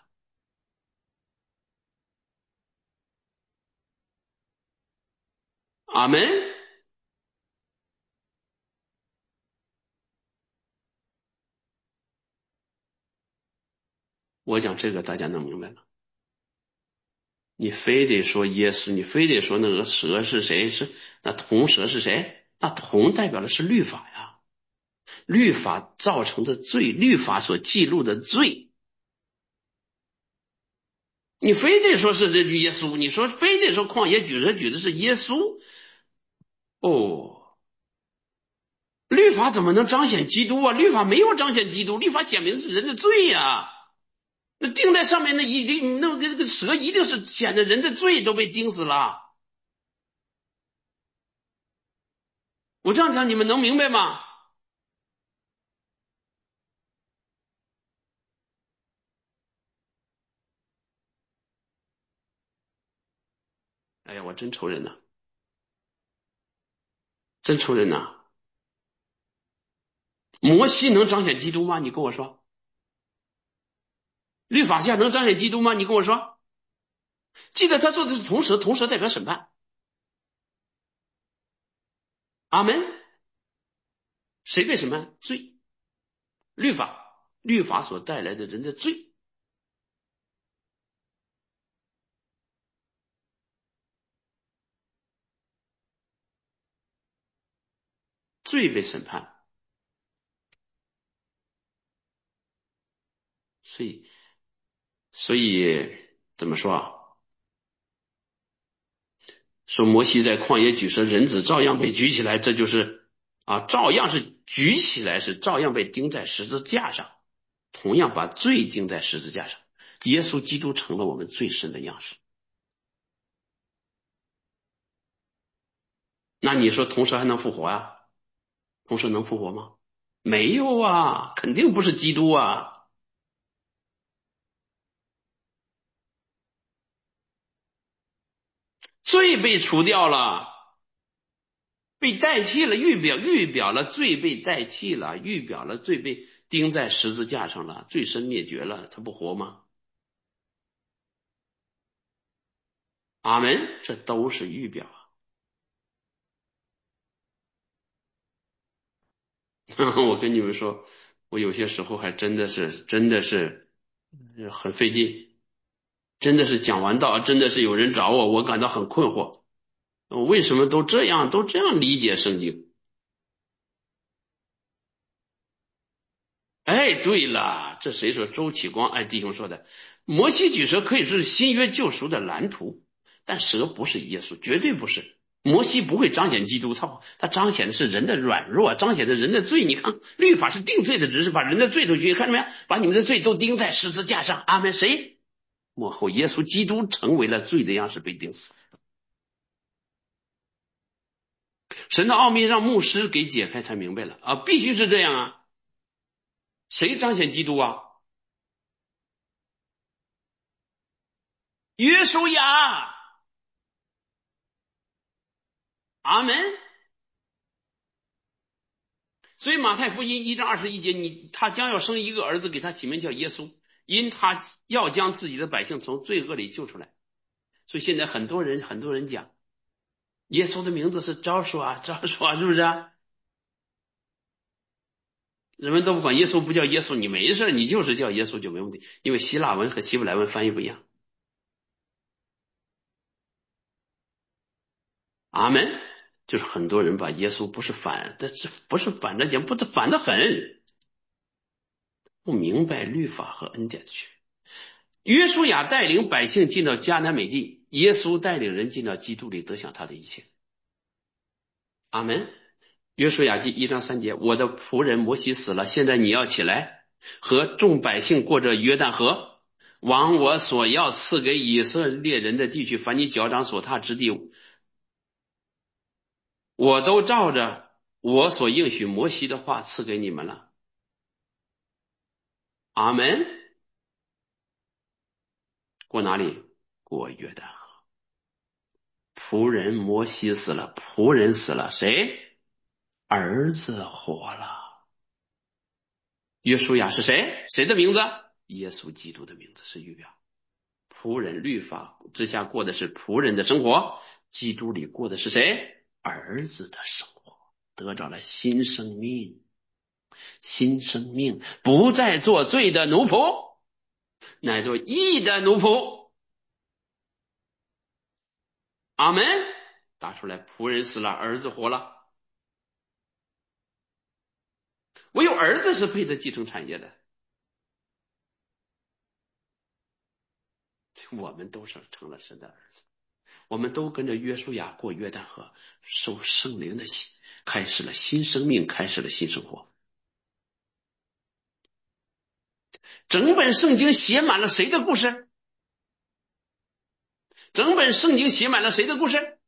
阿门。我讲这个大家能明白吗？你非得说耶稣，你非得说那个蛇是谁？是那铜蛇是谁？那铜代表的是律法呀，律法造成的罪，律法所记录的罪。你非得说是这耶稣，你说非得说旷野举蛇举的是耶稣，哦，律法怎么能彰显基督啊？律法没有彰显基督，律法显明的是人的罪呀、啊。那钉在上面那一定那个蛇一定是显得人的罪都被钉死了。我这样讲你们能明白吗？哎呀，我真愁人呐，真愁人呐！摩西能彰显基督吗？你跟我说，律法下能彰显基督吗？你跟我说，记得他做的是同时，同时代表审判。阿门。谁被审判？罪，律法，律法所带来的人的罪，罪被审判。所以，所以怎么说啊？说摩西在旷野举蛇，人子照样被举起来，这就是啊，照样是举起来，是照样被钉在十字架上，同样把罪钉在十字架上。耶稣基督成了我们最深的样式。那你说同时还能复活啊？同时能复活吗？没有啊，肯定不是基督啊。罪被除掉了，被代替了，预表预表了罪被代替了，预表了罪被钉在十字架上了，罪身灭绝了，他不活吗？阿门，这都是预表啊。我跟你们说，我有些时候还真的是真的是很费劲，真的是讲完道，真的是有人找我，我感到很困惑，为什么都这样都这样理解圣经？哎，对了，这谁说？周启光哎，弟兄说的，摩西举蛇可以说是新约救赎的蓝图，但蛇不是耶稣，绝对不是。摩西不会彰显基督，他他彰显的是人的软弱，彰显的人的罪。你看，律法是定罪的，只是把人的罪都举，看到没有？把你们的罪都钉在十字架上。阿门。谁？幕后耶稣基督成为了罪的样式被钉死。神的奥秘让牧师给解开才明白了啊，必须是这样啊。谁彰显基督啊？约书亚。阿门。所以马太福音一章二十一节，你他将要生一个儿子，给他起名叫耶稣，因他要将自己的百姓从罪恶里救出来。所以现在很多人很多人讲，耶稣的名字是招数啊，招数啊，是不是啊？人们都不管耶稣不叫耶稣，你没事，你就是叫耶稣就没问题，因为希腊文和希伯来文翻译不一样。阿门。就是很多人把耶稣不是反，但是不是反着讲，不是反得很，不明白律法和恩典的区别。约书亚带领百姓进到迦南美地，耶稣带领人进到基督里得享他的一切。 阿门。约书亚记一章三节，我的仆人摩西死了，现在你要起来，和众百姓过着约旦河，往我所要赐给以色列人的地区，凡你脚掌所踏之地，我都照着我所应许摩西的话赐给你们了。阿门。过哪里？过约旦河。仆人摩西死了，仆人死了，谁？儿子活了。约书亚是谁？谁的名字？耶稣基督的名字是预表。仆人律法之下过的是仆人的生活，基督里过的是谁？儿子的生活，得着了新生命。新生命不再做罪的奴仆，乃做义的奴仆。阿门。打出来，仆人死了，儿子活了。唯有儿子是配得继承产业的。我们都是成了神的儿子，我们都跟着约书亚过约旦河，受圣灵的洗，开始了新生命，开始了新生活。整本圣经写满了谁的故事？整本圣经写满了谁的故事？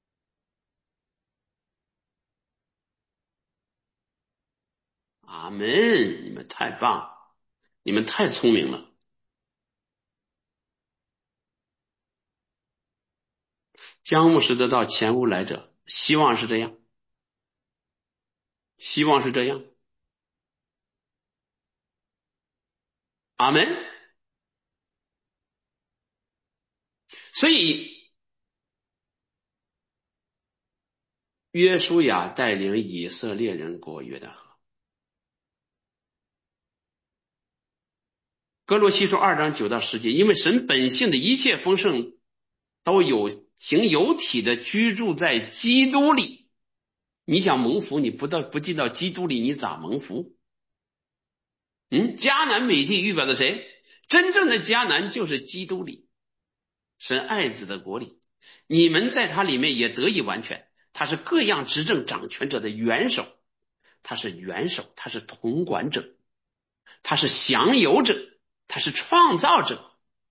阿门！你们太棒，你们太聪明了。将牧师得到前无来者，希望是这样，希望是这样。阿门。所以约书亚带领以色列人过约旦河。哥罗西书二章九到十节，因为神本性的一切丰盛都有形有体的居住在基督里。你想蒙福，你不到不进到基督里，你咋蒙福？嗯，迦南美地预表的谁？真正的迦南就是基督里，神爱子的国里，你们在他里面也得以完全。他是各样执政掌权者的元首，他是元首，他是统管者，他是享有者，他是创造者。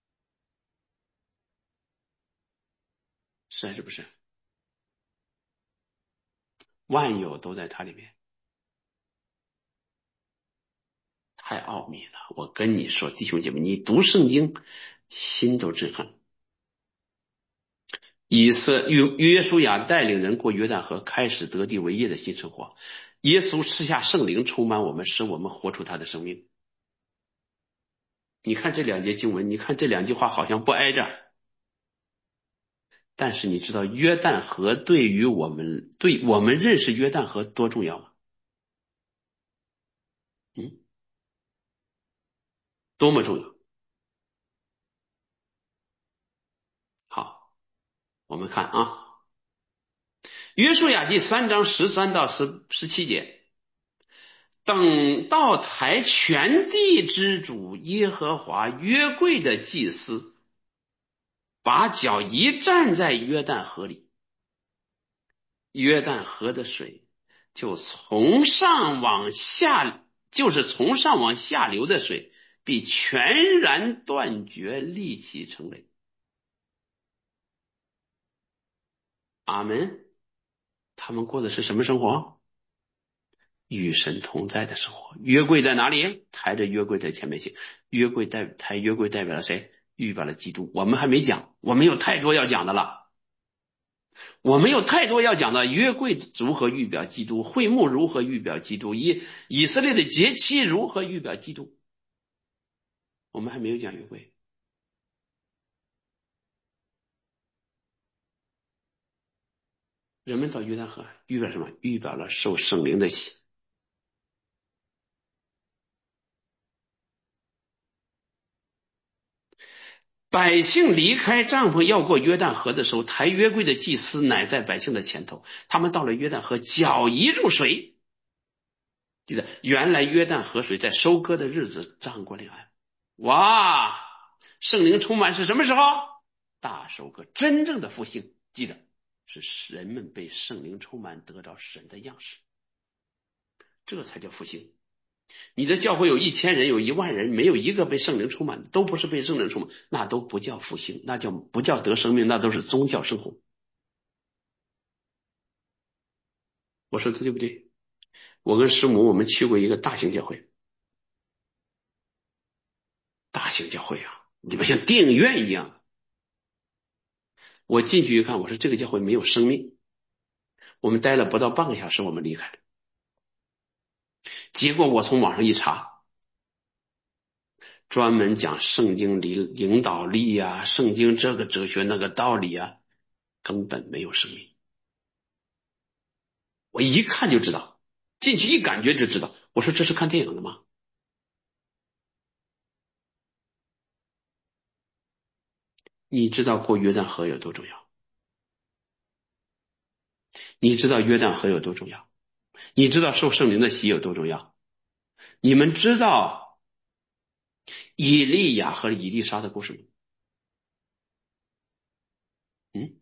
是还是不是？万有都在他里面，太奥秘了。我跟你说，弟兄姐妹，你读圣经心都震撼。以色约约书亚带领人过约旦河，开始得地为业的新生活。耶稣赐下圣灵充满我们，使我们活出他的生命。你看这两节经文，你看这两句话好像不挨着，但是你知道约旦河对于我们对我们认识约旦河多重要吗？嗯，多么重要。好，我们看啊，约书亚记三章十三到十十七节，等到抬全地之主耶和华约柜的祭司把脚一站在约旦河里，约旦河的水就从上往下，就是从上往下流的水，必全然断绝，立起成雷。阿门。他们过的是什么生活？与神同在的生活。约柜在哪里？抬着约柜在前面行。约柜代抬约柜代表了谁？预表了基督。我们还没讲，我们有太多要讲的了。我们有太多要讲的，约柜如何预表基督，会幕如何预表基督，以以色列的节期如何预表基督。我们还没有讲约柜。人们到约旦河预表什么？预表了受圣灵的洗。百姓离开帐篷要过约旦河的时候，抬约柜的祭司乃在百姓的前头。他们到了约旦河，脚一入水，记得原来约旦河水在收割的日子涨过两岸。哇，圣灵充满是什么时候？大收割，真正的复兴。记得是人们被圣灵充满，得到神的样式，这才叫复兴。你的教会有一千人，有一万人，没有一个被圣灵充满的，都不是被圣灵充满，那都不叫复兴，那叫不叫得生命，那都是宗教生活。我说的对不对？我跟师母我们去过一个大型教会，大型教会啊，你们像电影院一样。我进去一看，我说这个教会没有生命。我们待了不到半个小时，我们离开了。结果我从网上一查，专门讲圣经里领导力啊，圣经这个哲学那个道理啊，根本没有生命。我一看就知道，进去一感觉就知道。我说这是看电影的吗？你知道过约旦河有多重要？你知道约旦河有多重要？你知道受圣灵的洗有多重要？你们知道以利亚和以利沙的故事吗？嗯，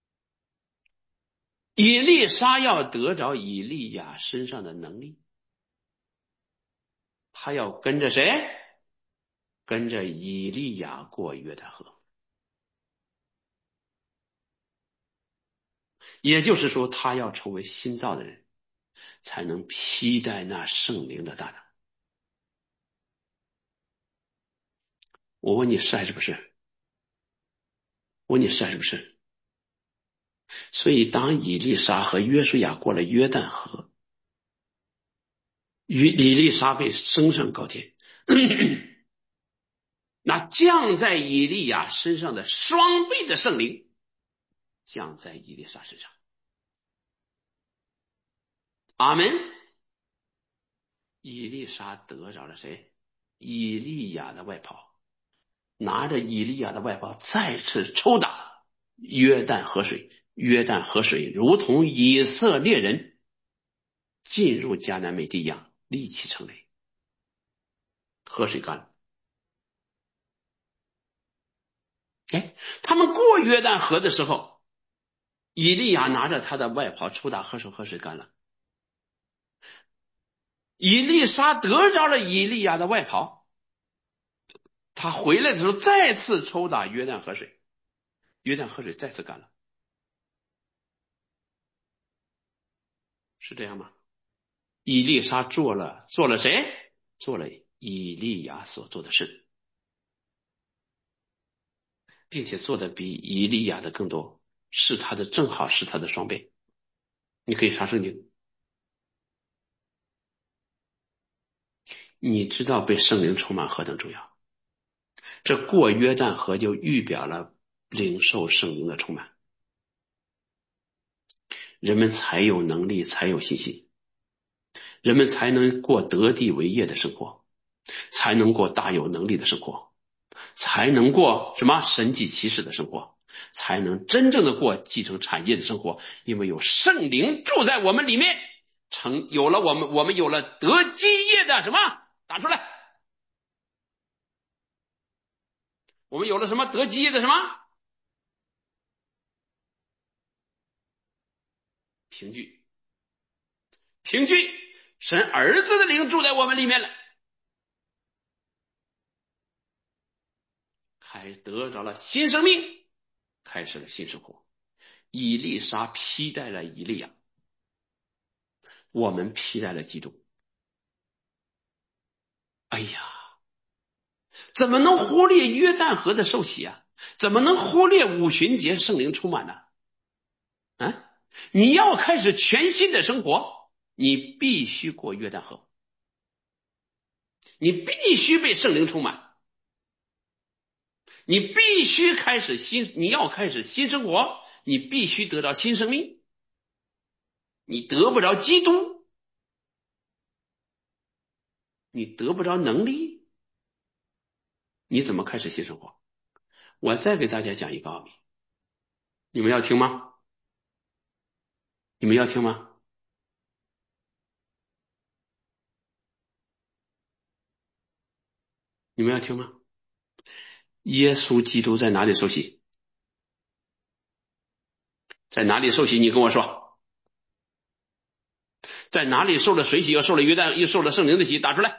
以利沙要得着以利亚身上的能力，他要跟着谁？跟着以利亚过约旦河。也就是说，他要成为新造的人，才能披戴那圣灵的大能。我问你是还是不是？我问你是还是不是？所以当以利沙和约书亚过了约旦河，与以利沙被升上高天，那降在以利亚身上的双倍的圣灵降在以利沙身上。阿门。以利沙得着了谁？以利亚的外袍，拿着以利亚的外袍再次抽打约旦河水。约旦河水如同以色列人进入迦南美地一样，立起成雷，河水干了。哎，他们过约旦河的时候，以利亚拿着他的外袍抽打河水，河水干了。以利沙得着了以利亚的外袍，他回来的时候再次抽打约旦河水，约旦河水再次干了。是这样吗？以利沙做了做了谁？做了以利亚所做的事，并且做的比以利亚的更多，是他的正好是他的双倍。你可以查圣经。你知道被圣灵充满何等重要？这过约旦河就预表了领受圣灵的充满，人们才有能力，才有信心，人们才能过得地为业的生活，才能过大有能力的生活，才能过什么神迹奇事的生活，才能真正的过继承产业的生活。因为有圣灵住在我们里面，成有了我们我们有了得基业的什么？打出来。我们有了什么得基业的什么？凭据。凭据神儿子的灵住在我们里面了，开得着了新生命，开始了新生活。以利沙披戴了以利亚，我们披戴了基督。哎呀，怎么能忽略约旦河的受洗啊？怎么能忽略五旬节圣灵充满呢？啊，你要开始全新的生活，你必须过约旦河，你必须被圣灵充满，你必须开始新，你要开始新生活，你必须得到新生命。你得不着基督，你得不着能力，你怎么开始新生活？我再给大家讲一个奥秘，你们要听吗？你们要听吗？你们要听吗？耶稣基督在哪里受洗？ 在哪里受洗？你跟我说，在哪里受了水洗，又受了约旦，又受了圣灵的洗？打出来。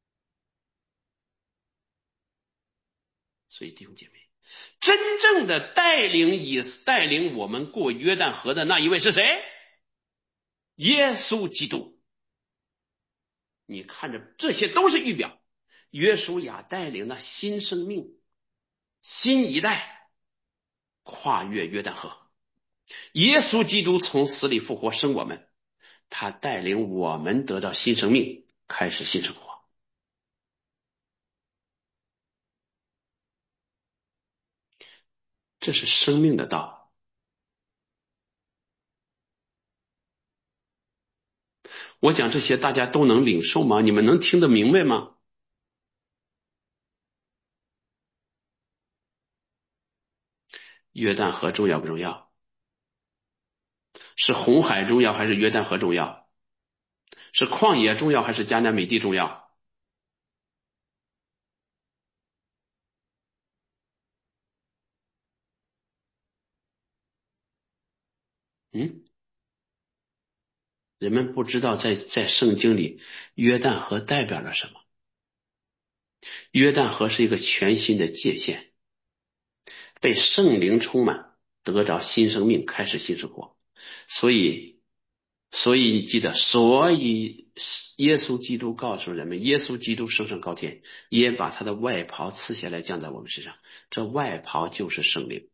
所以弟兄姐妹，真正的带领以带领我们过约旦河的那一位是谁？耶稣基督。你看着，这些都是预表。约书亚带领的新生命，新一代跨越约旦河。耶稣基督从死里复活生我们，他带领我们得到新生命，开始新生活。这是生命的道。我讲这些大家都能领受吗？你们能听得明白吗？约旦河重要不重要？是红海重要还是约旦河重要？是旷野重要还是迦南美地重要？嗯，人们不知道在在圣经里约旦河代表了什么。约旦河是一个全新的界限，被圣灵充满，得着新生命，开始新生活。所以所以你记得，所以耶稣基督告诉人们，耶稣基督升上高天，也把他的外袍赐下来降在我们身上，这外袍就是圣灵。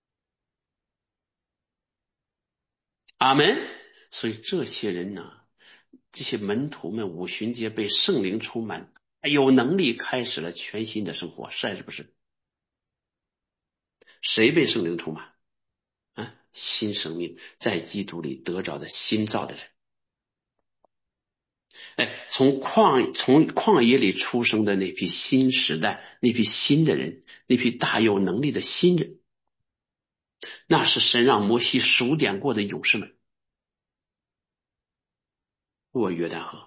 阿们。所以这些人呢，这些门徒们五旬节被圣灵充满，有能力开始了全新的生活，是还是不是？谁被圣灵充满啊？新生命，在基督里得着的新造的人。哎，从旷从旷野里出生的那批新时代，那批新的人，那批大有能力的新人，那是神让摩西数点过的勇士们，过约旦河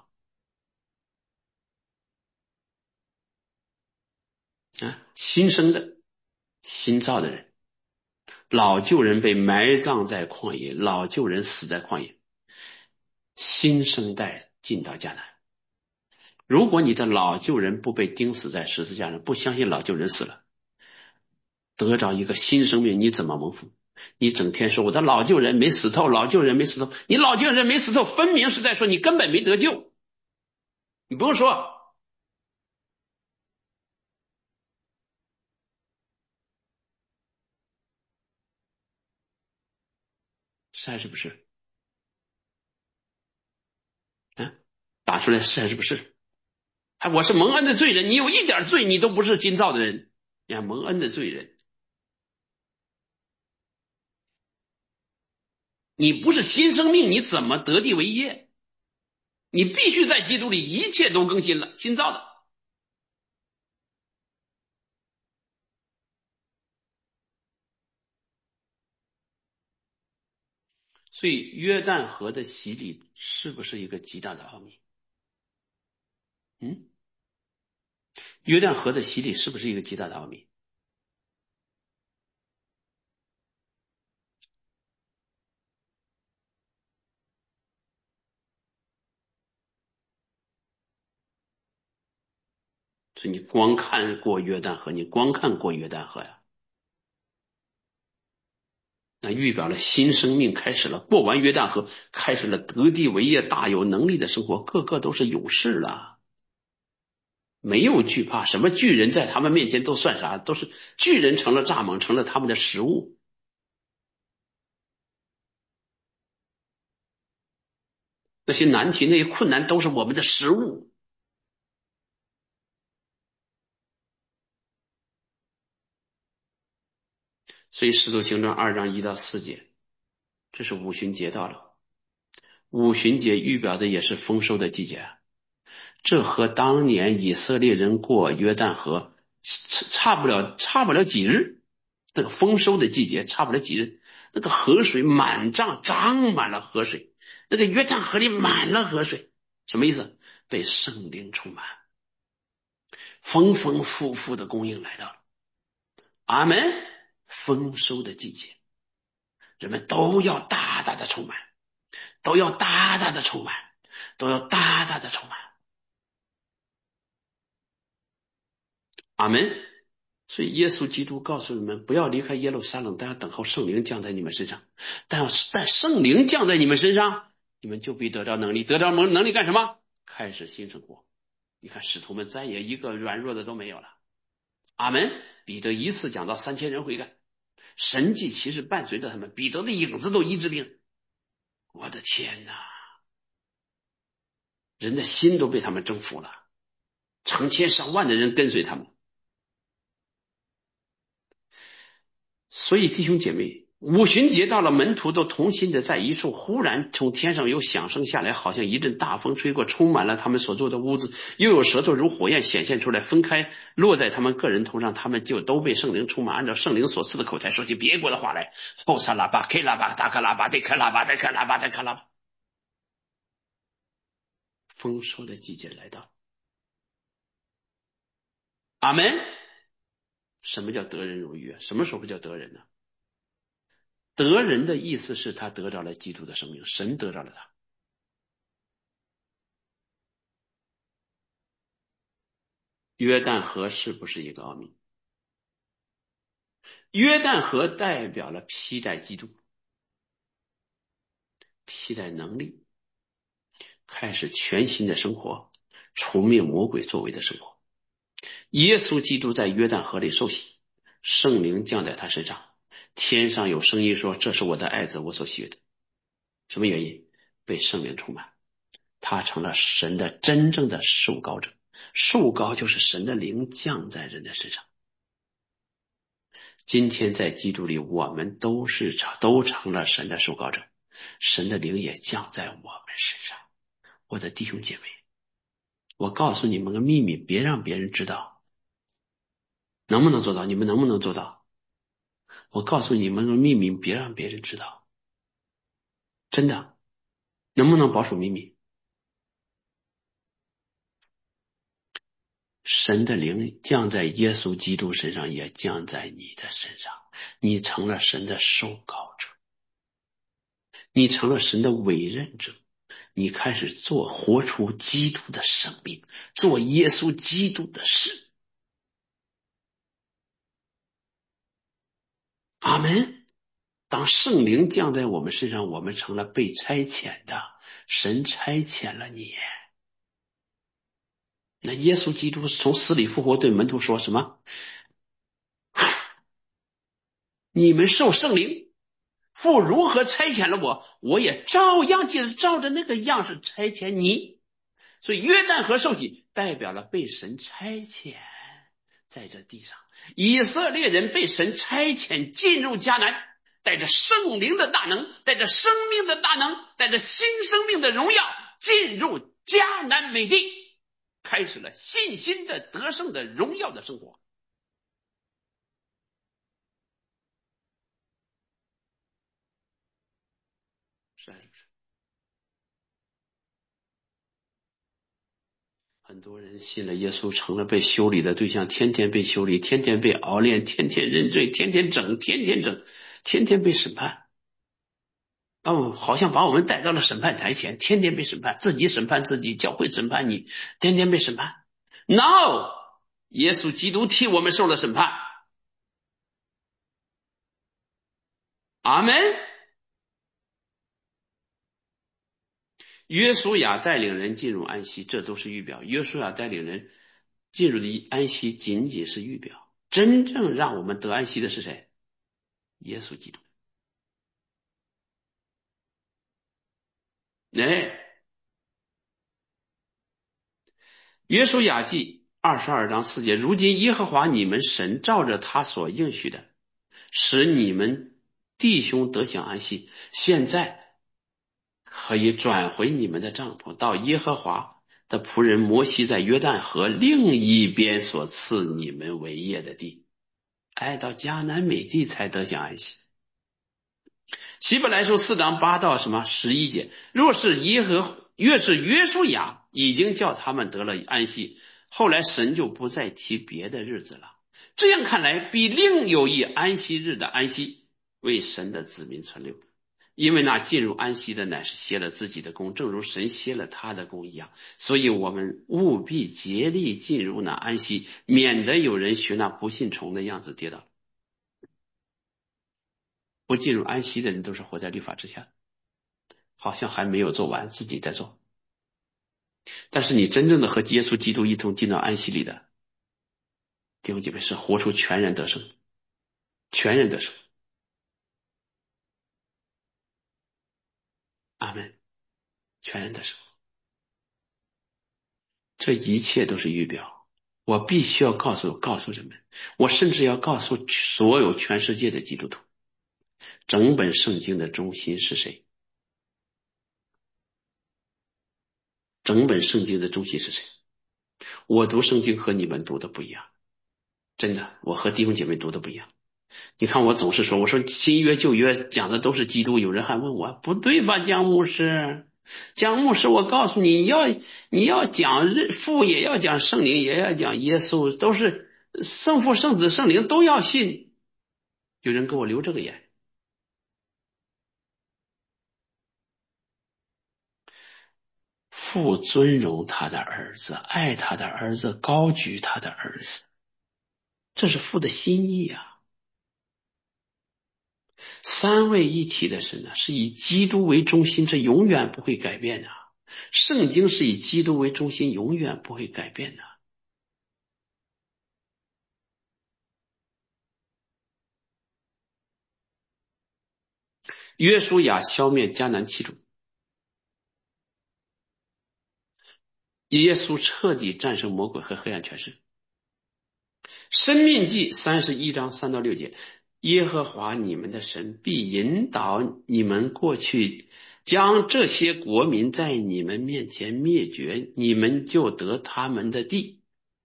啊，新生的新造的人。老旧人被埋葬在旷野，老旧人死在旷野，新生代进到迦南。如果你的老旧人不被钉死在十字架上，不相信老旧人死了，得着一个新生命，你怎么蒙福？你整天说我的老旧人没死透，老旧人没死透，你老旧人没死透，分明是在说你根本没得救。你不用说，是还是不是？啊，打出来是还是不是？哎，我是蒙恩的罪人，你有一点罪，你都不是新造的人。你看蒙恩的罪人，你不是新生命，你怎么得地为业？你必须在基督里一切都更新了，新造的。所以约旦河的洗礼是不是一个极大的奥秘？嗯，约旦河的洗礼是不是一个极大的奥秘？所以你光看过约旦河，你光看过约旦河呀，那预表了新生命开始了。过完约旦河，开始了得地为业、大有能力的生活，个个都是勇士了，没有惧怕，什么巨人在他们面前都算啥？都是巨人成了蚱蜢，成了他们的食物。那些难题、那些困难都是我们的食物。所以《使徒行传》二章一到四节，这是五旬节到了。五旬节预表的也是丰收的季节，这和当年以色列人过约旦河差不了差不了几日。那个丰收的季节差不了几日，那个河水满涨，涨满了河水，那个约旦河里满了河水，什么意思？被圣灵充满，丰丰富富的供应来到了。阿门。丰收的季节， 人们都要大大的充满，都要大大的充满，都要大大的充满。阿门。所以耶稣基督告诉你们，不要离开耶路撒冷，但要等候圣灵降在你们身上。但要但圣灵降在你们身上，你们就必得到能力。得到能能力干什么？开始新生活。你看使徒们再也一个软弱的都没有了。阿门。彼得一次讲到三千人悔改，神迹奇事伴随着他们，彼得的影子都医治病。我的天哪，人的心都被他们征服了，成千上万的人跟随他们。所以弟兄姐妹，五旬节到了，门徒都同心的在一处，忽然从天上有响声下来，好像一阵大风吹过，充满了他们所住的屋子，又有舌头如火焰显现出来，分开落在他们个人头上，他们就都被圣灵充满，按照圣灵所赐的口才说起别国的话来。后萨拉巴 K 拉巴达克拉巴德克拉巴德克拉巴德克拉巴。丰收的季节来到。阿门。什么叫得人如玉？什么时候叫得人呢？得人的意思是他得着了基督的生命，神得着了他。约旦河是不是一个奥秘？约旦河代表了披戴基督，披戴能力，开始全新的生活，除灭魔鬼作为的生活。耶稣基督在约旦河里受洗，圣灵降在他身上，天上有声音说，这是我的爱子，我所喜悦的。什么原因？被圣灵充满，他成了神的真正的受膏者。受膏就是神的灵降在人的身上。今天在基督里，我们都是都成了神的受膏者，神的灵也降在我们身上。我的弟兄姐妹，我告诉你们个秘密，别让别人知道。能不能做到？你们能不能做到？我告诉你们个秘密，别让别人知道。真的，能不能保守秘密？神的灵降在耶稣基督身上，也降在你的身上，你成了神的受膏者，你成了神的委任者，你开始做活出基督的生命，做耶稣基督的事。阿门。当圣灵降在我们身上，我们成了被差遣的，神差遣了你。那耶稣基督从死里复活，对门徒说什么？你们受圣灵，父如何差遣了我，我也照样就是照着那个样式差遣你。所以约旦河受洗代表了被神差遣在这地上，以色列人被神差遣进入迦南，带着圣灵的大能，带着生命的大能，带着新生命的荣耀进入迦南美地，开始了信心的得胜的荣耀的生活。是还是不是？很多人信了耶稣，成了被修理的对象，天天被修理，天天被熬炼，天天认罪，天天整，天天整，天天被审判。哦，好像把我们带到了审判台前，天天被审判，自己审判自己，教会审判你，天天被审判。No， 耶稣基督替我们受了审判。阿门。约书亚带领人进入安息，这都是预表。约书亚带领人进入的安息仅仅是预表，真正让我们得安息的是谁？耶稣基督。哎，约书亚记二十二章四节，如今耶和华你们神照着他所应许的，使你们弟兄得享安息，现在可以转回你们的帐篷，到耶和华的仆人摩西在约旦河另一边所赐你们为业的地，哎，到迦南美地才得享安息。希伯来书四章八到什么十一节，若是耶和越是约书亚已经叫他们得了安息，后来神就不再提别的日子了。这样看来，比另有一安息日的安息为神的子民存留。因为那进入安息的乃是歇了自己的功，正如神歇了他的功一样。所以我们务必竭力进入那安息，免得有人学那不信从的样子跌倒。不进入安息的人都是活在律法之下，好像还没有做完，自己在做。但是你真正的和耶稣基督一同进到安息里的弟兄姐妹，是活出全然得胜，全然得胜。阿们，全然得胜。这一切都是预表，我必须要告诉告诉人们，我甚至要告诉所有全世界的基督徒，整本圣经的中心是谁？整本圣经的中心是谁？我读圣经和你们读的不一样，真的，我和弟兄姐妹读的不一样。你看我总是说，我说新约旧约讲的都是基督，有人还问我不对吧，江牧师？江牧师，我告诉你，你要你要讲父，也要讲圣灵，也要讲耶稣，都是圣父、圣子、圣灵都要信。有人给我留这个言，父尊荣他的儿子，爱他的儿子，高举他的儿子，这是父的心意啊。三位一体的神呢，是以基督为中心，这永远不会改变的。圣经是以基督为中心，永远不会改变的。约书亚消灭迦南七族，耶稣彻底战胜魔鬼和黑暗权势。申命记三十一章三到六节，耶和华你们的神必引导你们过去，将这些国民在你们面前灭绝，你们就得他们的地，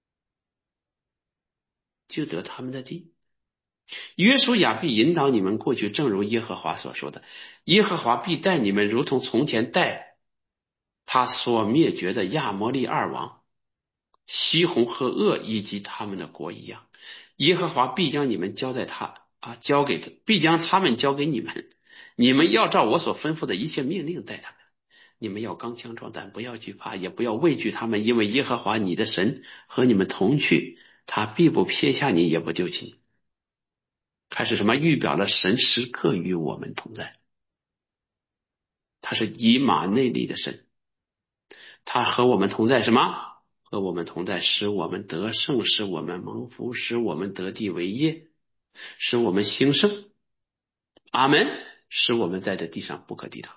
就得他们的地。约书亚必引导你们过去，正如耶和华所说的，耶和华必带你们如同从前带他所灭绝的亚摩利二王西宏和噩以及他们的国一样。耶和华必将你们交在他啊，交给他，必将他们交给你们。你们要照我所吩咐的一切命令待他们。你们要刚强壮胆，不要惧怕，也不要畏惧他们，因为耶和华你的神和你们同去，他必不撇下你，也不丢弃你。开始什么？预表了神时刻与我们同在，他是以马内利的神，他和我们同在什么？和我们同在，使我们得胜，使我们蒙福，使我们得地为业，使我们兴盛。阿们，使我们在这地上不可抵挡。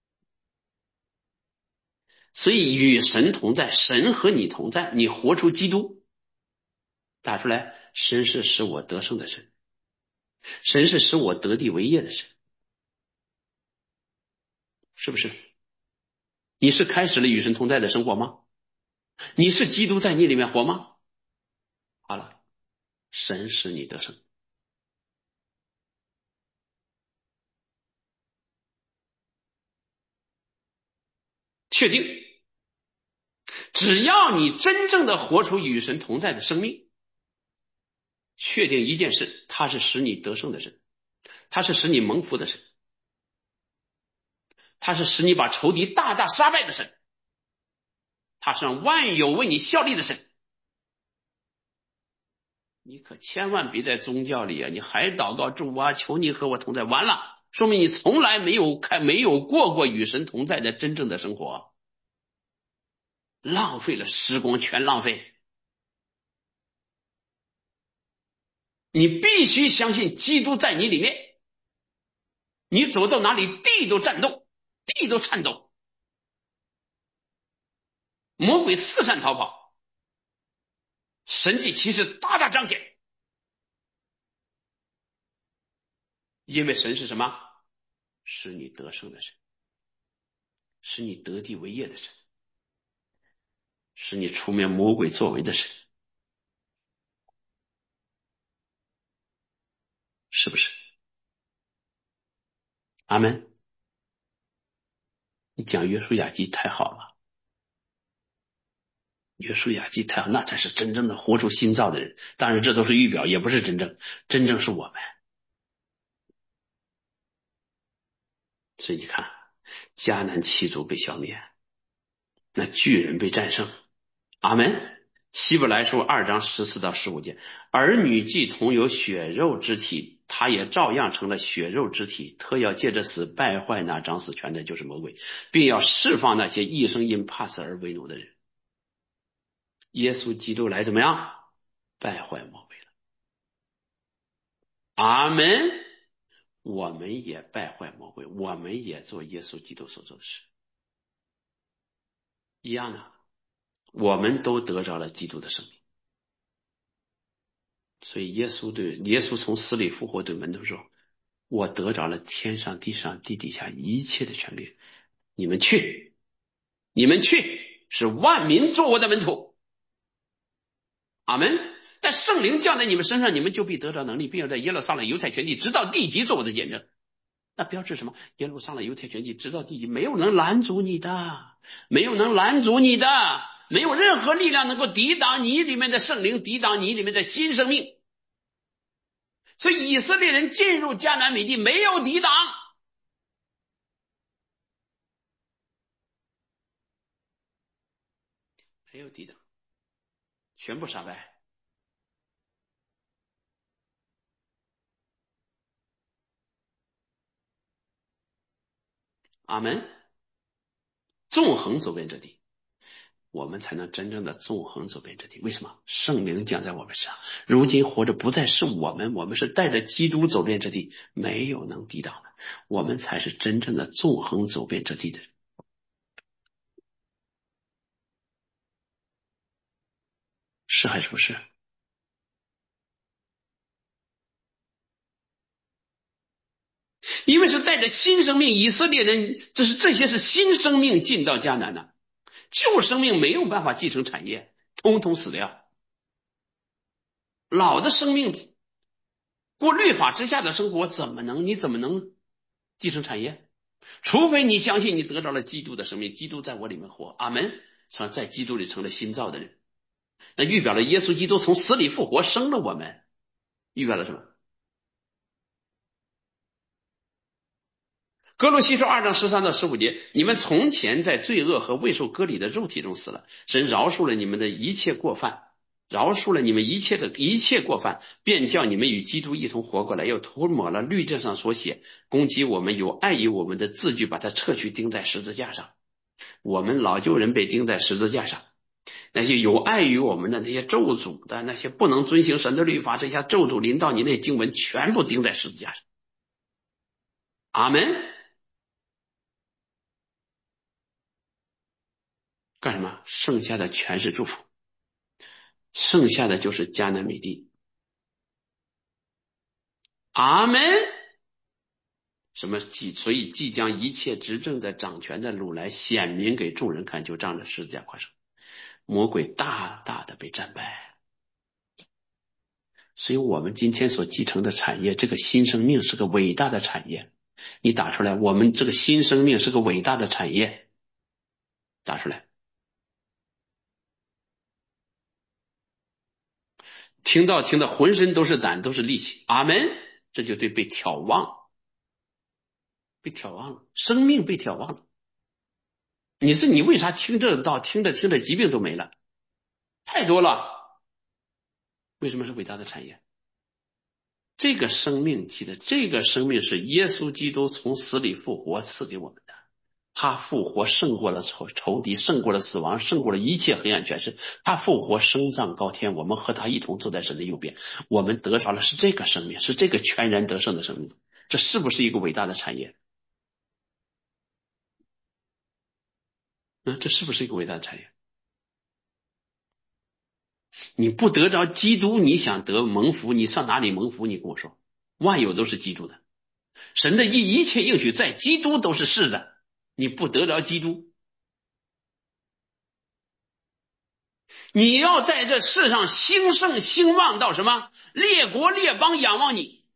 所以与神同在，神和你同在，你活出基督。打出来，神是使我得胜的神，神是使我得地为业的神，是不是？你是开始了与神同在的生活吗？你是基督在你里面活吗？好了，神使你得胜。确定，只要你真正的活出与神同在的生命，确定一件事，他是使你得胜的神，他是使你蒙福的神，他是使你把仇敌大大杀败的神，他是让万有为你效力的神。你可千万别在宗教里啊，你还祷告主啊，求你和我同在，完了，说明你从来没有开没有过过与神同在的真正的生活，浪费了时光，全浪费。你必须相信基督在你里面，你走到哪里地都颤动，地都颤抖，魔鬼四散逃跑，神迹奇事大大彰显。因为神是什么？使你得胜的神，使你得地为业的神，使你出面魔鬼作为的神，是不是？阿们。你讲约书亚记太好了，约书亚记太好，那才是真正的活出新造的人。当然这都是预表，也不是真正，真正是我们。 所以你看，迦南七族被消灭，那巨人被战胜。阿门。希伯来书二章十四到十五节，儿女既同有血肉之体，他也照样成了血肉之体，特要借着死败坏那掌死权的，就是魔鬼，并要释放那些一生因怕死而为奴的人。耶稣基督来怎么样？败坏魔鬼了。阿门。我们也败坏魔鬼，我们也做耶稣基督所做的事，一样的，我们都得着了基督的生命。所以耶稣对耶稣从死里复活，对门徒说，我得着了天上地上地底下一切的权柄，你们去，你们去，使万民做我的门徒。阿门。但圣灵降在你们身上，你们就必得着能力，并要在耶路撒冷犹太全地直到地极做我的见证。那标志什么？耶路撒冷犹太全地直到地极，没有能拦阻你的，没有能拦阻你的，没有任何力量能够抵挡你里面的圣灵，抵挡你里面的新生命。所以以色列人进入迦南美地没有抵挡，没有抵挡，全部杀败。阿门。纵横走遍这地，我们才能真正的纵横走遍这地。为什么？圣灵降在我们身上，如今活着不再是我们，我们是带着基督走遍这地，没有能抵挡的，我们才是真正的纵横走遍这地的人。是还是不是？因为是带着新生命，以色列人这是这些是新生命进到迦南的，旧生命没有办法继承产业，通通死掉。老的生命过律法之下的生活，怎么能你怎么能继承产业？除非你相信你得着了基督的生命，基督在我里面活。阿门。在基督里成了新造的人，那预表了耶稣基督从死里复活，生了我们，预表了什么？哥罗西书二章十三到十五节，你们从前在罪恶和未受割礼的肉体中死了，神饶恕了你们的一切过犯，饶恕了你们一切的一切过犯，便叫你们与基督一同活过来，又涂抹了律例上所写攻击我们有爱于我们的字句，把它撤去，钉在十字架上。我们老旧人被钉在十字架上，那些有爱于我们的那些咒诅的，那些不能遵行神的律法，这些咒诅临到你，那些经文全部钉在十字架上。阿门。干什么？剩下的全是祝福，剩下的就是迦南美地。阿门。什么即所以即将一切执政的掌权的掳来显明给众人看，就仗着十字架夸胜，魔鬼大大的被战败。所以我们今天所继承的产业，这个新生命是个伟大的产业。你打出来，我们这个新生命是个伟大的产业，打出来。听到听到浑身都是胆，都是力气。阿门。这就对被挑旺，被挑旺了，生命被挑旺了。你是你为啥听这道听着听着疾病都没了？太多了。为什么是伟大的产业？这个生命记得，这个生命是耶稣基督从死里复活赐给我们的。他复活胜过了仇仇敌，胜过了死亡，胜过了一切黑暗权势。他复活升上高天，我们和他一同坐在神的右边。我们得着了是这个生命，是这个全然得胜的生命。这是不是一个伟大的产业？嗯，这是不是一个伟大的产业？你不得着基督，你想得蒙福，你上哪里蒙福？你跟我说，万有都是基督的，神的一一切应许在基督都是是的。你不得着基督，你要在这世上兴盛兴旺到什么？列国列邦仰望你，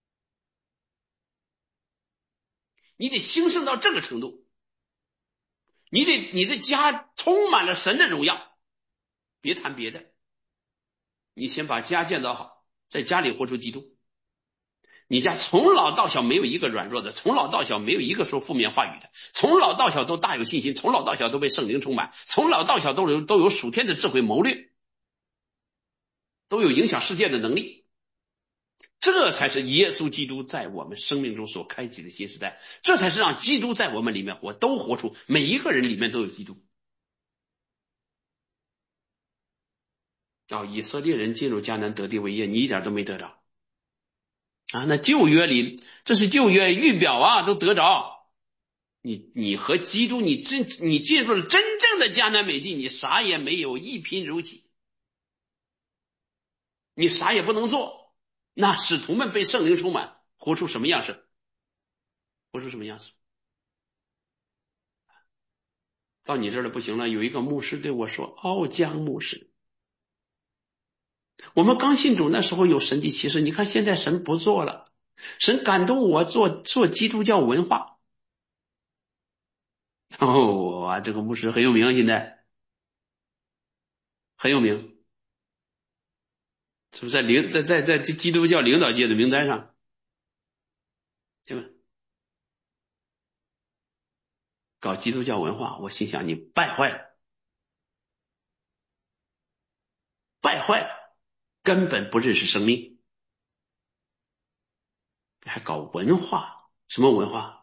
你得兴盛到这个程度，你得你的家充满了神的荣耀。别谈别的，你先把家建造好，在家里活出基督。 你家从老到小没有一个软弱的，从老到小没有一个说负面话语的，从老到小都大有信心，从老到小都被圣灵充满，从老到小都有都有属天的智慧谋略，都有影响世界的能力。这才是耶稣基督在我们生命中所开启的新时代，这才是让基督在我们里面活，都活出每一个人里面都有基督。哦，以色列人进入迦南得地为业，你一点都没得着啊！那旧约里，这是旧约预表啊，都得着。你你和基督，你真你进入了真正的迦南美地，你啥也没有，一贫如洗，你啥也不能做。那使徒们被圣灵充满，活出什么样式？活出什么样式？到你这儿了不行了，有一个牧师对我说：“傲江牧师，我们刚信主那时候有神迹奇事，你看现在神不做了，神感动我做做基督教文化。”哦，哇，这个牧师很有名，现在很有名，是不是在领在在在基督教领导界的名单上？对吧？搞基督教文化，我心想你败坏了，败坏了，根本不认识生命，还搞文化，什么文化？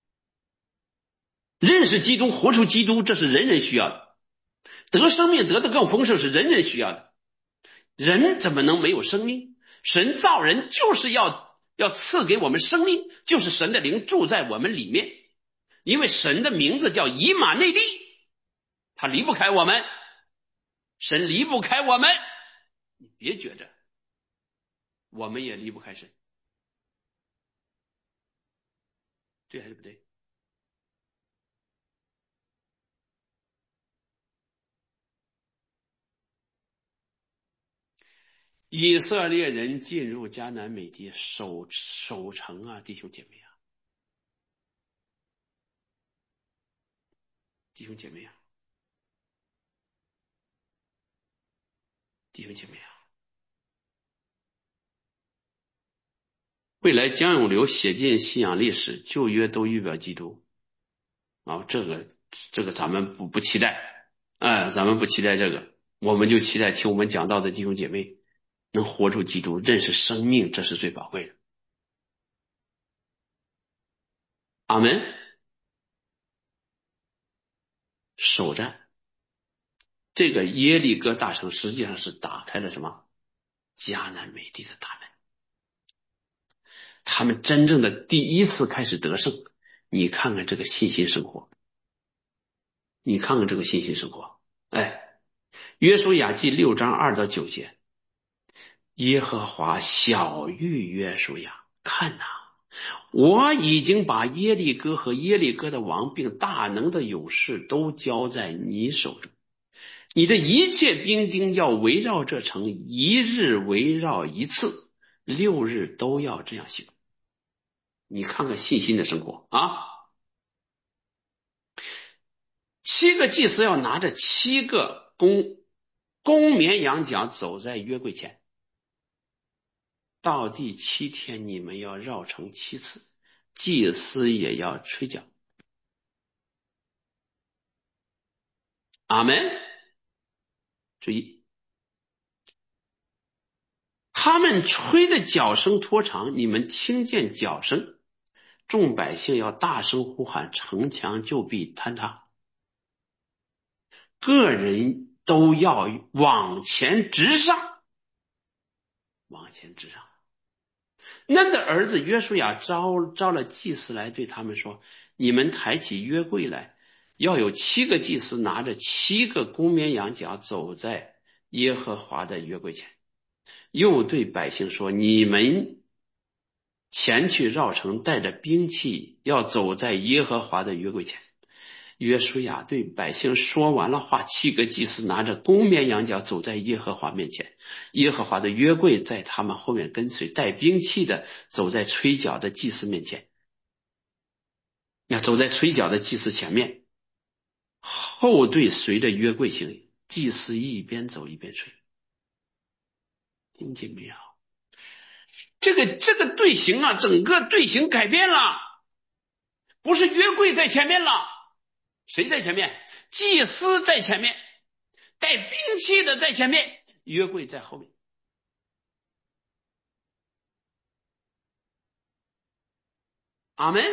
认识基督，活出基督，这是人人需要的。得生命得的更丰盛是人人需要的。人怎么能没有生命？神造人就是要要赐给我们生命，就是神的灵住在我们里面。因为神的名字叫以马内利，他离不开我们，神离不开我们，你别觉着我们也离不开神，对还是不对？以色列人进入迦南美地，守守城啊，弟兄姐妹啊，弟兄姐妹啊，弟兄姐妹啊，未来江永流写进信仰历史，旧约都预表基督啊，这个这个咱们不不期待，哎，咱们不期待这个，我们就期待听我们讲道的弟兄姐妹能活出基督，认识生命，这是最宝贵的。阿门。首战，这个耶利哥大城实际上是打开了什么迦南美地的大门，他们真正的第一次开始得胜。你看看这个信心生活，你看看这个信心生活，哎，约书亚记六章二到九节，耶和华晓谕约书亚，看哪，我已经把耶利哥和耶利哥的王并大能的勇士都交在你手中，你的一切兵丁要围绕这城，一日围绕一次，六日都要这样行。你看看信心的生活啊！七个祭司要拿着七个公公绵羊角走在约柜前，到第七天你们要绕城七次，祭司也要吹角。阿门。注意，他们吹的角声拖长，你们听见角声，众百姓要大声呼喊，城墙就必坍塌。个人都要往前直上，往前直上。嫩的儿子约书亚招招了祭司来，对他们说：“你们抬起约柜来，要有七个祭司拿着七个公绵羊角走在耶和华的约柜前。”又对百姓说：“你们前去绕城，带着兵器，要走在耶和华的约柜前。”约书亚对百姓说完了话，七个祭司拿着公绵羊角走在耶和华面前，耶和华的约柜在他们后面跟随，带兵器的走在吹角的祭司面前，那走在吹角的祭司前面，后队随着约柜行，祭司一边走一边吹。听见没有？ 这个这个队形啊，整个队形改变了，不是约柜在前面了，谁在前面？祭司在前面，带兵器的在前面，约柜在后面。阿们。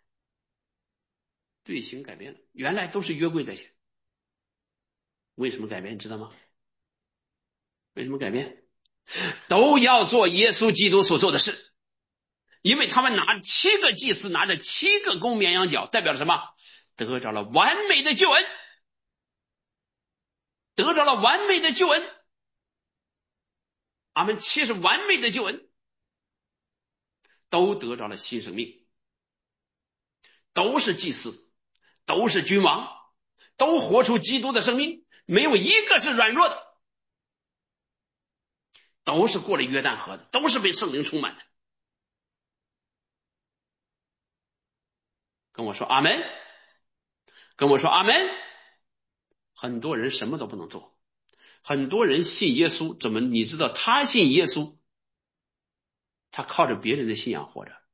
队形改变了，原来都是约柜在前，为什么改变？你知道吗？为什么改变？都要做耶稣基督所做的事，因为他们拿七个祭司拿着七个公绵羊角，代表了什么？得着了完美的救恩，得着了完美的救恩。阿们。七是完美的救恩，都得着了新生命，都是祭司，都是君王，都活出基督的生命，没有一个是软弱的，都是过了约旦河的，都是被圣灵充满的。跟我说阿们，跟我说阿们。很多人什么都不能做，很多人信耶稣，怎么你知道他信耶稣，他靠着别人的信仰活着。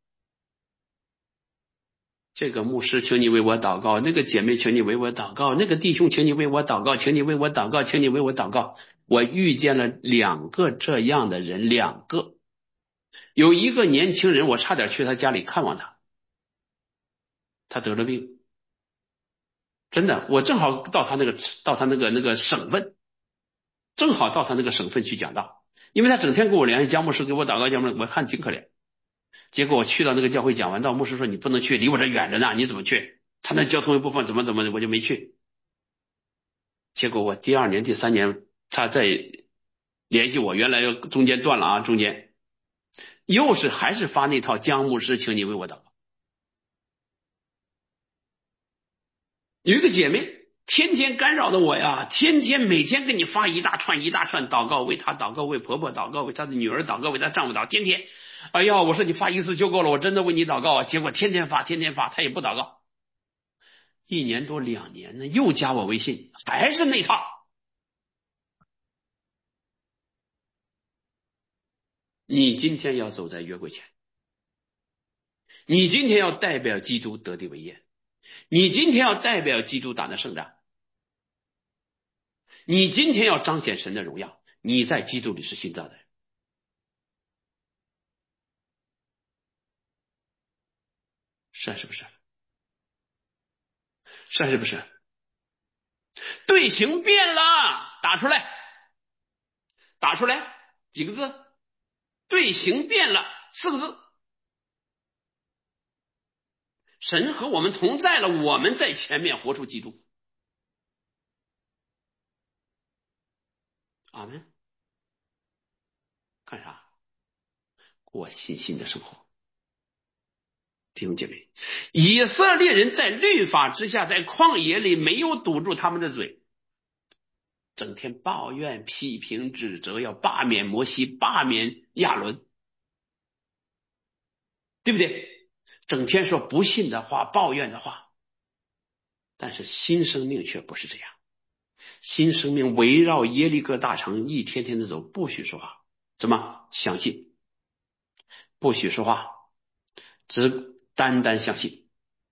这个牧师请你为我祷告，那个姐妹请你为我祷告，那个弟兄请你为我祷告，请你为我祷告，请你为我祷告。我遇见了两个这样的人，两个。有一个年轻人，我差点去他家里看望他，他得了病，真的，我正好到他那个到他那个那个省份，正好到他那个省份去讲道，因为他整天跟我联系，姜牧师给我祷告，姜牧师我看挺可怜。结果我去到那个教会讲完道，牧师说你不能去，离我这远着呢，你怎么去？他那交通又不方便，怎么怎么我就没去。结果我第二年第三年他再联系我，原来中间断了啊，中间又是还是发那套姜牧师请你为我祷告。有一个姐妹天天干扰的我呀，天天每天给你发一大串一大串祷告，为她祷告，为婆婆祷告，为她的女儿祷告，为她丈夫祷告，天天，哎呀，我说你发一次就够了，我真的为你祷告啊。结果天天发天天发，她也不祷告，一年多两年呢，又加我微信，还是那套。你今天要走在约柜前，你今天要代表基督得地为业，你今天要代表基督打的胜仗，你今天要彰显神的荣耀，你在基督里是新造的人。是啊，是不是？是啊，是不是？队形变了，打出来，打出来几个字？队形变了，四个字。神和我们同在了，我们在前面活出基督。阿们。干啥？过信心的生活。弟兄姐妹，以色列人在律法之下，在旷野里没有堵住他们的嘴，整天抱怨批评指责，要罢免摩西，罢免亚伦，对不对？整天说不信的话，抱怨的话。但是新生命却不是这样，新生命围绕耶利哥大城一天天的走，不许说话，怎么相信？不许说话，只单单相信，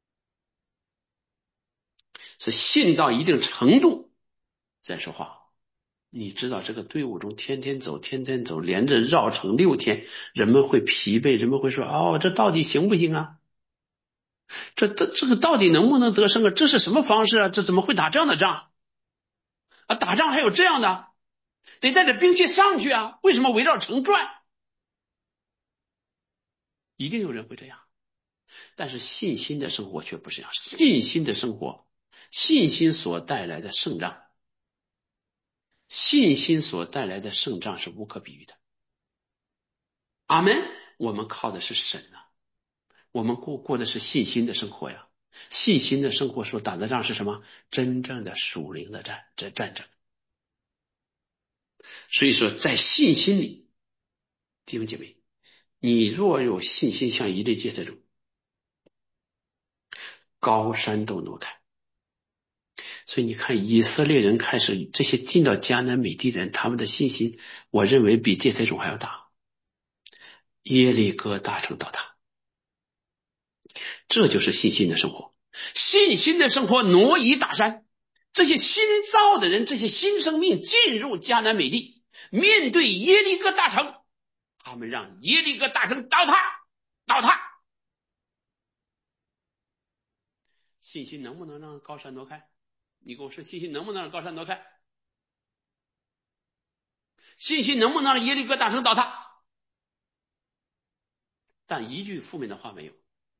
是信到一定程度再说话。你知道这个队伍中天天走天天走，连着绕城六天，人们会疲惫，人们会说哦，这到底行不行啊？这这这个到底能不能得胜啊？这是什么方式啊？这怎么会打这样的仗啊？打仗还有这样的，得带着兵器上去啊，为什么围绕城转？一定有人会这样，但是信心的生活却不是这样，信心的生活，信心所带来的胜仗，信心所带来的胜仗是无可比喻的。阿们。我们靠的是神啊，我们过过的是信心的生活呀。信心的生活所打的仗是什么？真正的属灵的战这战争。所以说在信心里，弟兄姐妹，你若有信心像以利亚这种，高山都挪开。所以你看以色列人开始这些进到迦南美地的人，他们的信心我认为比这些种还要大。 耶利哥大城倒塌。这就是信心的生活。信心的生活挪移大山，这些新造的人，这些新生命进入迦南美地，面对耶利哥大城，他们让耶利哥大城倒塌倒塌。信心能不能让高山挪开？你跟我说，信心能不能让高山挪开？信心能不能让耶利哥大城倒塌？但一句负面的话没有，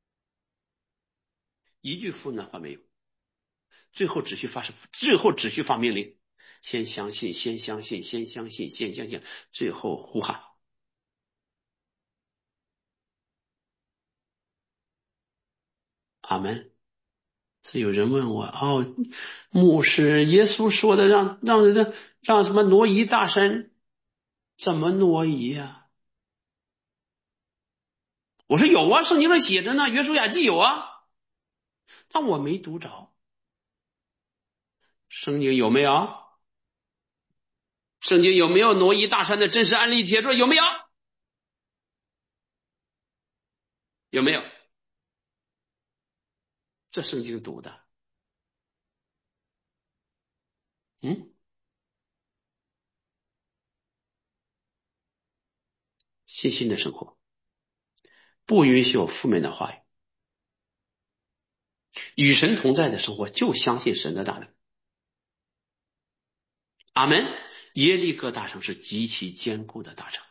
一句负面的话没有。最后只需发最后只需发命令，先相信，先相信，先相信，先相信，最后呼喊。阿门。是有人问我，哦，牧师，耶稣说的让让让让什么挪移大山，怎么挪移呀、啊？我说有啊，圣经上写着呢，约书亚记有啊，但我没读着。圣经有没有？圣经有没有挪移大山的真实案例写出来？有没有？有没有？这圣经读的。嗯，信心的生活不允许有负面的话语，与神同在的生活就相信神的大能。阿门。耶利哥大城是极其坚固的大城，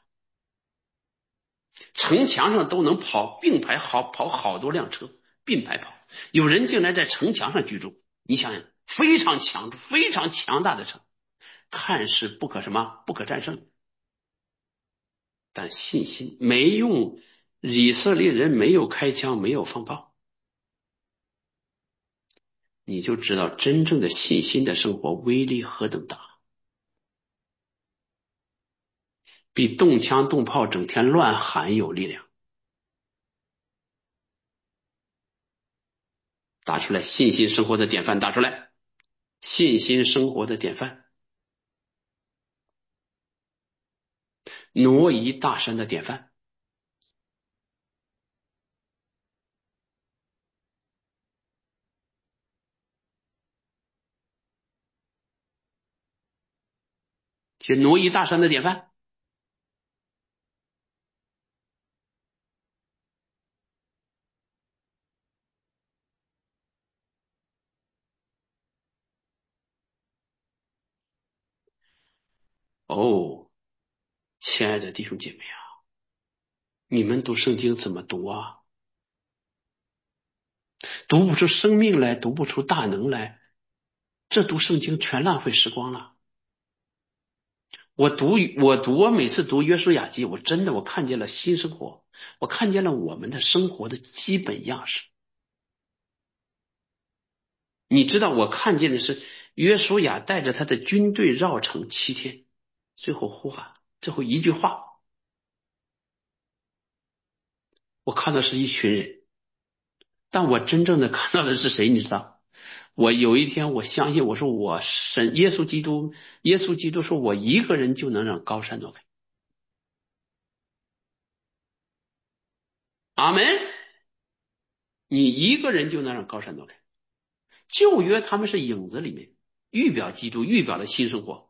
城墙上都能跑并排好跑好多辆车，并排跑，有人竟然在城墙上居住。你想想，非常强非常强大的城，看似不可什么不可战胜，但信心没用，以色列人没有开枪，没有放炮，你就知道真正的信心的生活威力何等大，比动枪动炮整天乱喊有力量。打出来，信心生活的典范，打出来，信心生活的典范，挪移大山的典范。写挪移大山的典范。哦，亲爱的弟兄姐妹啊，你们读圣经怎么读啊？读不出生命来，读不出大能来，这读圣经全浪费时光了。我读我读我每次读约书亚记，我真的我看见了新生活，我看见了我们的生活的基本样式。你知道我看见的是约书亚带着他的军队绕城七天，最后呼喊，最后一句话，我看到是一群人，但我真正的看到的是谁？你知道？我有一天我相信，我说我神耶稣基督，耶稣基督说我一个人就能让高山挪开。阿门。你一个人就能让高山挪开。旧约他们是影子里面预表基督，预表了新生活。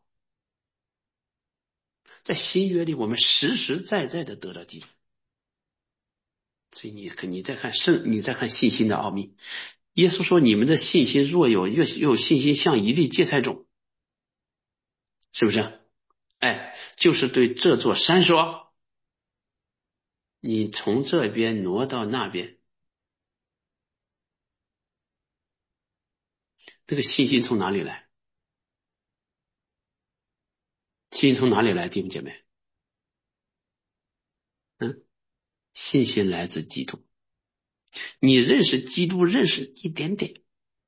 在新约里，我们实实在在的得到基督。所以你你再看圣，你再看信心的奥秘。耶稣说：“你们的信心若有，越有信心像一粒芥菜种，是不是？哎，就是对这座山说，你从这边挪到那边。这个信心从哪里来？信心从哪里来，弟兄姐妹？嗯，信心来自基督。你认识基督，认识一点点。”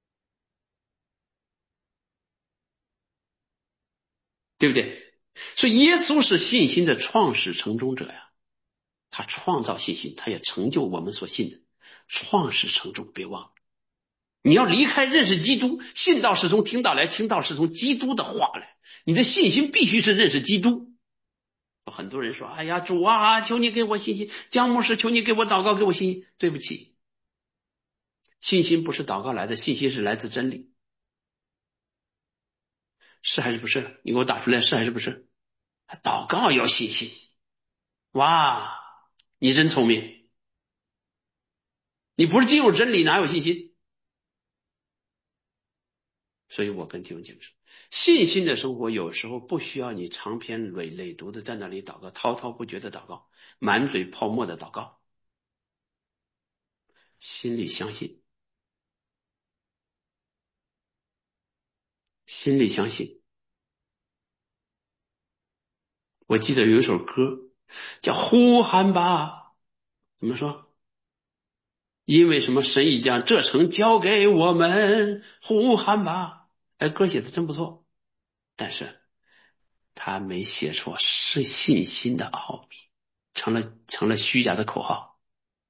对不对？所以耶稣是信心的创始成终者呀，他创造信心，他也成就我们所信的。创始成终，别忘了，你要离开认识基督，信道是从听道来，听道是从基督的话来，你的信心必须是认识基督。 很多人说，哎呀，主啊，求你给我信心，姜牧师，求你给我祷告，给我信心。对不起，信心不是祷告来的，信心是来自真理。是还是不是？你给我打出来，是还是不是？祷告要信心。哇，你真聪明。你不是进入真理，哪有信心？所以我跟弟兄姐妹说，信心的生活有时候不需要你长篇累累读的在那里祷告，滔滔不绝的祷告，满嘴泡沫的祷告，心里相信，心里相信。我记得有一首歌叫呼喊吧，怎么说？因为什么？神已将这城交给我们，呼喊吧。哎，歌写的真不错，但是他没写出是信心的奥秘，成了成了虚假的口号，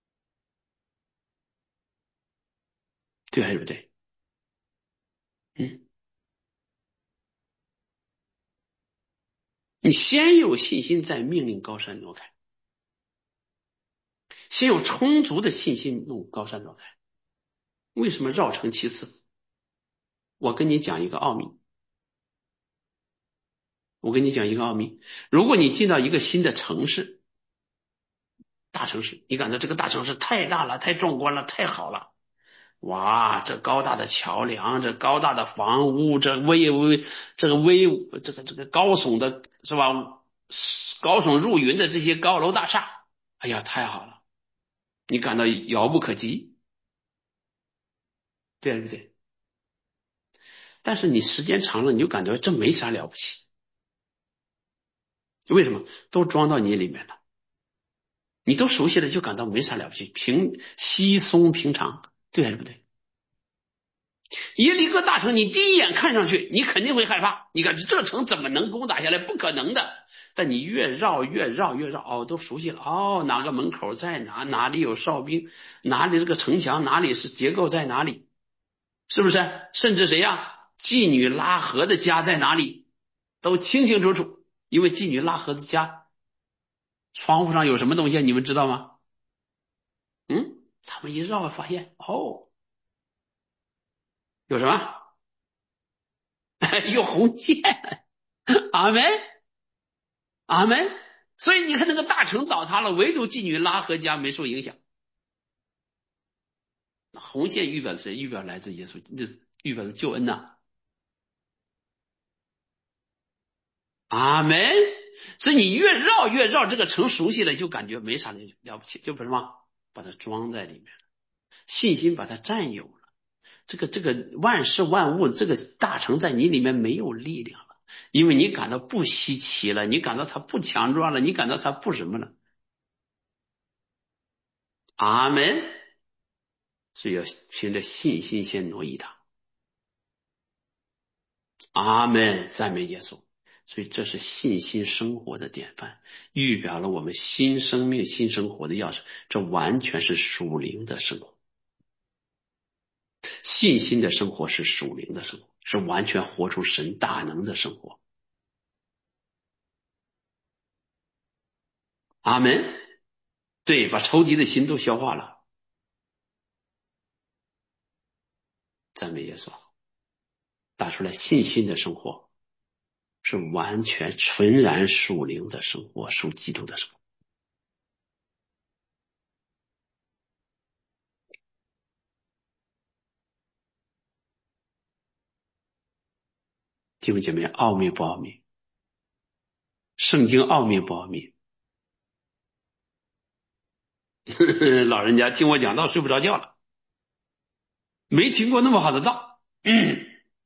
对还是不对？嗯，你先有信心，再命令高山挪开；先有充足的信心，弄高山挪开。为什么绕城其次？我跟你讲一个奥秘，我跟你讲一个奥秘。如果你进到一个新的城市，大城市，你感到这个大城市太大了，太壮观了，太好了。哇，这高大的桥梁，这高大的房屋，这巍巍，这个巍，这个这个高耸的，是吧？高耸入云的这些高楼大厦，哎呀，太好了，你感到遥不可及，对不对？但是你时间长了，你就感觉这没啥了不起。为什么？都装到你里面了，你都熟悉了，就感到没啥了不起，平稀松平常，对还是不对？耶利哥大城，你第一眼看上去，你肯定会害怕。你看这城怎么能攻打下来？不可能的。但你越绕越绕越绕，哦，都熟悉了。哦，哪个门口在哪？哪里有哨兵？哪里这个城墙？哪里是结构在哪里？是不是？甚至谁呀？妓女拉合的家在哪里？都清清楚楚。因为妓女拉合的家窗户上有什么东西，你们知道吗？嗯，他们一绕发现，哦，有什么？有红线。阿门。阿门。所以你看那个大城倒塌了，唯独妓女拉合家没受影响。红线预表的是预表来自耶稣，这预表的救恩呐、啊。阿门。所以你越绕越绕，这个城熟悉了，就感觉没啥了不起，就不什么把它装在里面了，信心把它占有了。这个这个万事万物，这个大城在你里面没有力量了，因为你感到不稀奇了，你感到它不强壮了，你感到它不什么了。阿门。所以要凭着信心先挪移它。阿门，赞美耶稣。所以这是信心生活的典范，预表了我们新生命新生活的钥匙。这完全是属灵的生活，信心的生活是属灵的生活，是完全活出神大能的生活。阿门。对，把仇敌的心都消化了。赞美耶稣。打出来，信心的生活是完全纯然属灵的生活，属基督的生活。弟兄姐妹，奥秘不奥秘？圣经奥秘不奥秘？老人家听我讲道睡不着觉了，没听过那么好的道。嗯，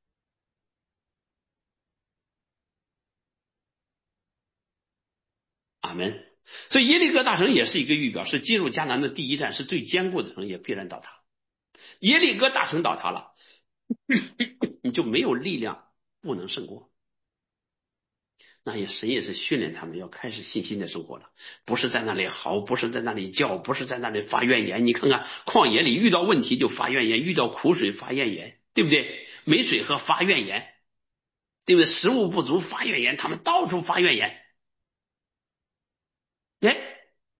阿门。所以耶利哥大城也是一个预表，是进入迦南的第一站，是最坚固的城，也必然倒塌。耶利哥大城倒塌了，你就没有力量，不能胜过。那也神也是训练他们要开始信心的生活了，不是在那里嚎，不是在那里叫，不是在那里发怨言。你看看旷野里遇到问题就发怨言，遇到苦水发怨言，对不对？没水喝发怨言，对不对？食物不足发怨言，他们到处发怨言。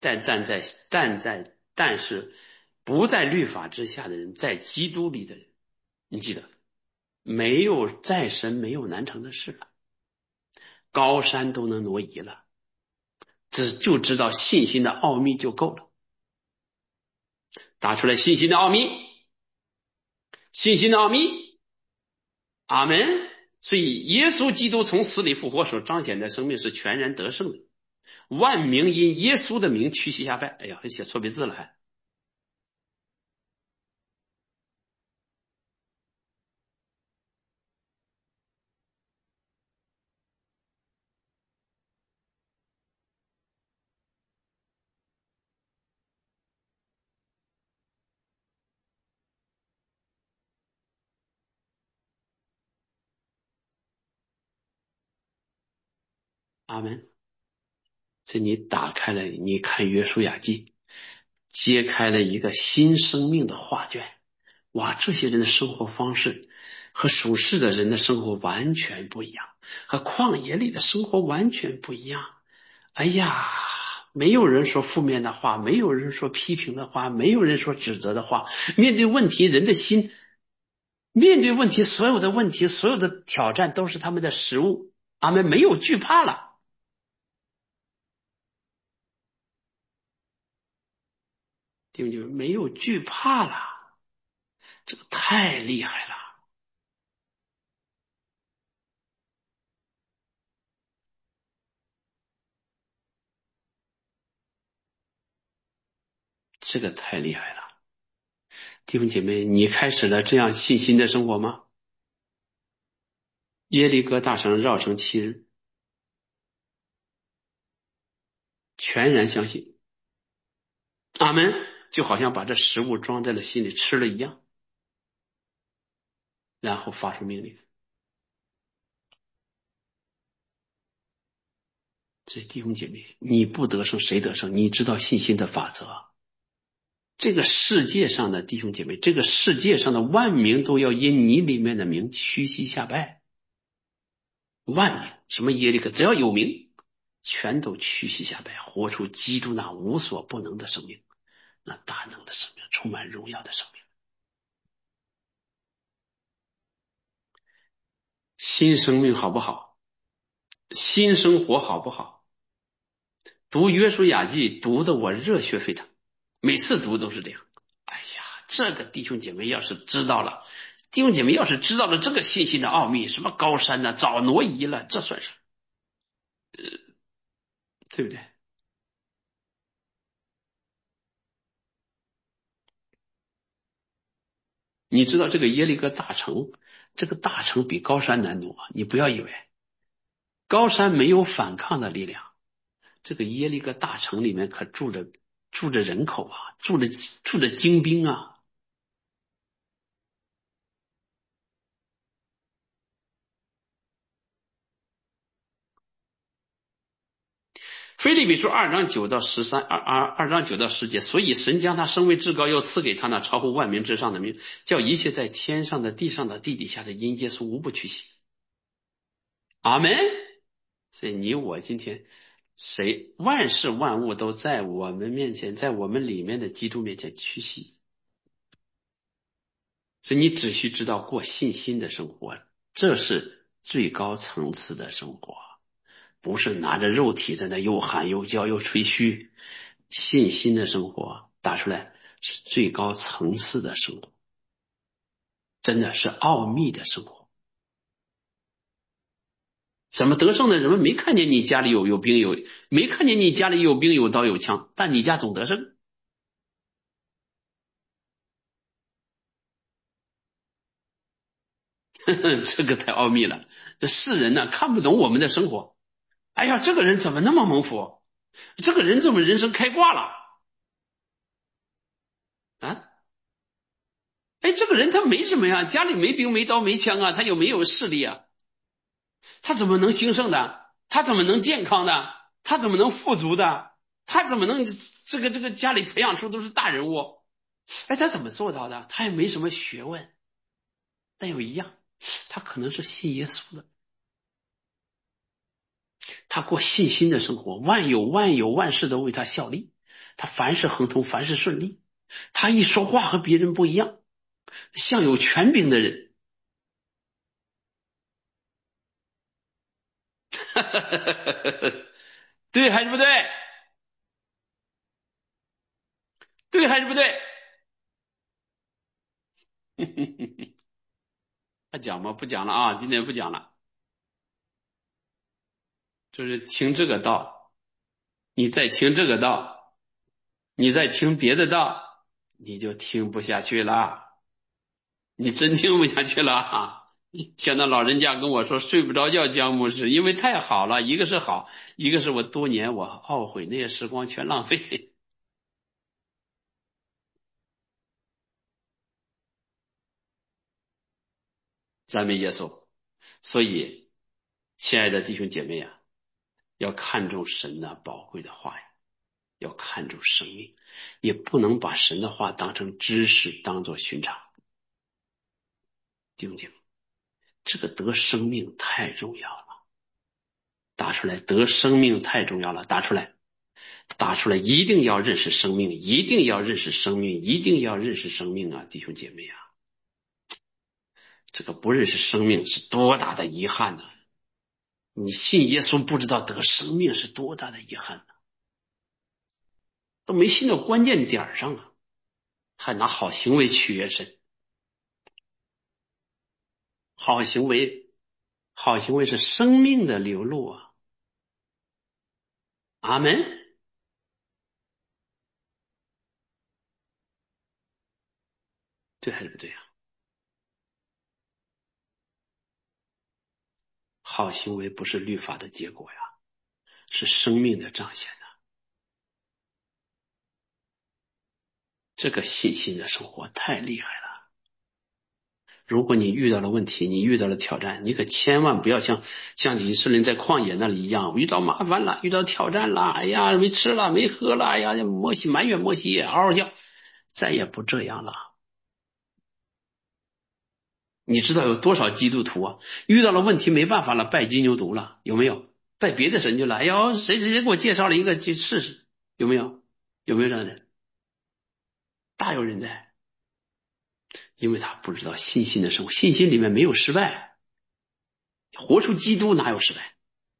但但在但在但是不在律法之下的人，在基督里的人，你记得，没有在神没有难成的事了，高山都能挪移了，只就知道信心的奥秘就够了。打出来信心的奥秘，信心的奥秘，阿门。所以耶稣基督从死里复活所彰显的生命是全然得胜的，万民因耶稣的名屈膝下拜。哎呀，还写错别字了还。阿门。这你打开了，你看约书亚记，揭开了一个新生命的画卷。哇，这些人的生活方式和属世的人的生活完全不一样，和旷野里的生活完全不一样。哎呀，没有人说负面的话，没有人说批评的话，没有人说指责的话。面对问题，人的心，面对问题，所有的问题，所有的挑战都是他们的食物。阿们，没有惧怕了。弟兄姐妹，没有惧怕了，这个太厉害了，这个太厉害了。弟兄姐妹，你开始了这样信心的生活吗？耶利哥大城绕城七日，全然相信。阿门，就好像把这食物装在了心里吃了一样，然后发出命令。所以弟兄姐妹，你不得胜谁得胜？你知道信心的法则。这个世界上的弟兄姐妹，这个世界上的万民都要因你里面的名屈膝下拜。万民，什么耶利哥，只要有名，全都屈膝下拜，活出基督那无所不能的生命，那大能的生命，充满荣耀的生命。新生命好不好？新生活好不好？读约书亚记读的我热血沸腾，每次读都是这样。哎呀，这个弟兄姐妹要是知道了，弟兄姐妹要是知道了这个信息的奥秘，什么高山呢、啊，早挪移了，这算是，呃，对不对？你知道这个耶利哥大城，这个大城比高山难挪，你不要以为高山没有反抗的力量，这个耶利哥大城里面可住着住着人口啊，住着住着精兵啊。腓立比书二章九到十三，二二二章九到十节，所以神将他升为至高，又赐给他那超乎万民之上的名，叫一切在天上的、地上的、地底下的，因耶稣无不屈膝。阿门。所以你我今天，谁万事万物都在我们面前，在我们里面的基督面前屈膝。所以你只需知道过信心的生活，这是最高层次的生活。不是拿着肉体在那又喊又叫又吹嘘，信心的生活打出来是最高层次的生活，真的是奥秘的生活。怎么得胜的人们没看见你家里有有兵有，没看见你家里有兵有刀有枪，但你家总得胜。呵呵，这个太奥秘了，这世人呢看不懂我们的生活。哎呀，这个人怎么那么蒙福？这个人怎么人生开挂了？啊？哎，这个人他没什么呀，家里没兵没刀没枪啊，他又没有势力啊，他怎么能兴盛的？他怎么能健康的？他怎么能富足的？他怎么能这个这个家里培养出都是大人物？哎，他怎么做到的？他也没什么学问，但有一样，他可能是信耶稣的，他过信心的生活，万有万有万事都为他效力。 他凡事亨通，凡事顺利。他一说话和别人不一样，像有权柄的人。对还是不对？对还是不对？还讲吗？不讲了啊，今天不讲了。就是听这个道，你再听这个道，你再听别的道，你就听不下去了。你真听不下去了啊！现在老人家跟我说睡不着觉，姜牧师，因为太好了，一个是好，一个是我多年我懊悔那些时光全浪费。赞美耶稣。所以，亲爱的弟兄姐妹啊，要看重神的宝贵的话呀，要看重生命，也不能把神的话当成知识，当作寻常。弟兄姐妹，这个得生命太重要了，打出来，得生命太重要了，打出来。打出来，一定要认识生命，一定要认识生命，一定要认识生命啊，弟兄姐妹啊！这个不认识生命是多大的遗憾呢、啊？你信耶稣不知道得生命是多大的遗憾呢、啊？都没信到关键点上啊，还拿好行为取悦神。好行为，好行为是生命的流露啊！阿门。对还是不对啊？好行为不是律法的结果呀，是生命的彰显啊！这个信心的生活太厉害了。如果你遇到了问题，你遇到了挑战，你可千万不要像像以色列人在旷野那里一样，遇到麻烦了，遇到挑战了，哎呀，没吃了，没喝了，哎呀，摩西埋怨摩西，嗷嗷叫，再也不这样了。你知道有多少基督徒啊，遇到了问题没办法了，拜金牛犊了，有没有？拜别的神去了，哎呦，谁谁谁给我介绍了一个去试试，有没有？有没有这样的人？大有人在，因为他不知道信心的生活，信心里面没有失败，活出基督哪有失败？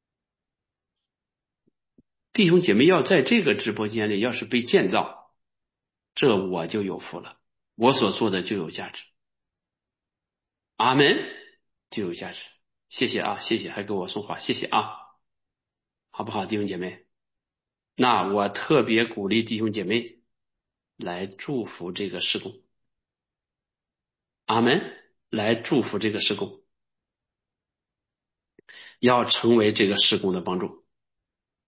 弟兄姐妹要在这个直播间里，要是被建造，这我就有福了，我所做的就有价值。阿门，就有价值。谢谢啊，谢谢，还给我送花，谢谢啊，好不好，弟兄姐妹？那我特别鼓励弟兄姐妹来祝福这个事工，阿门，来祝福这个事工，要成为这个事工的帮助。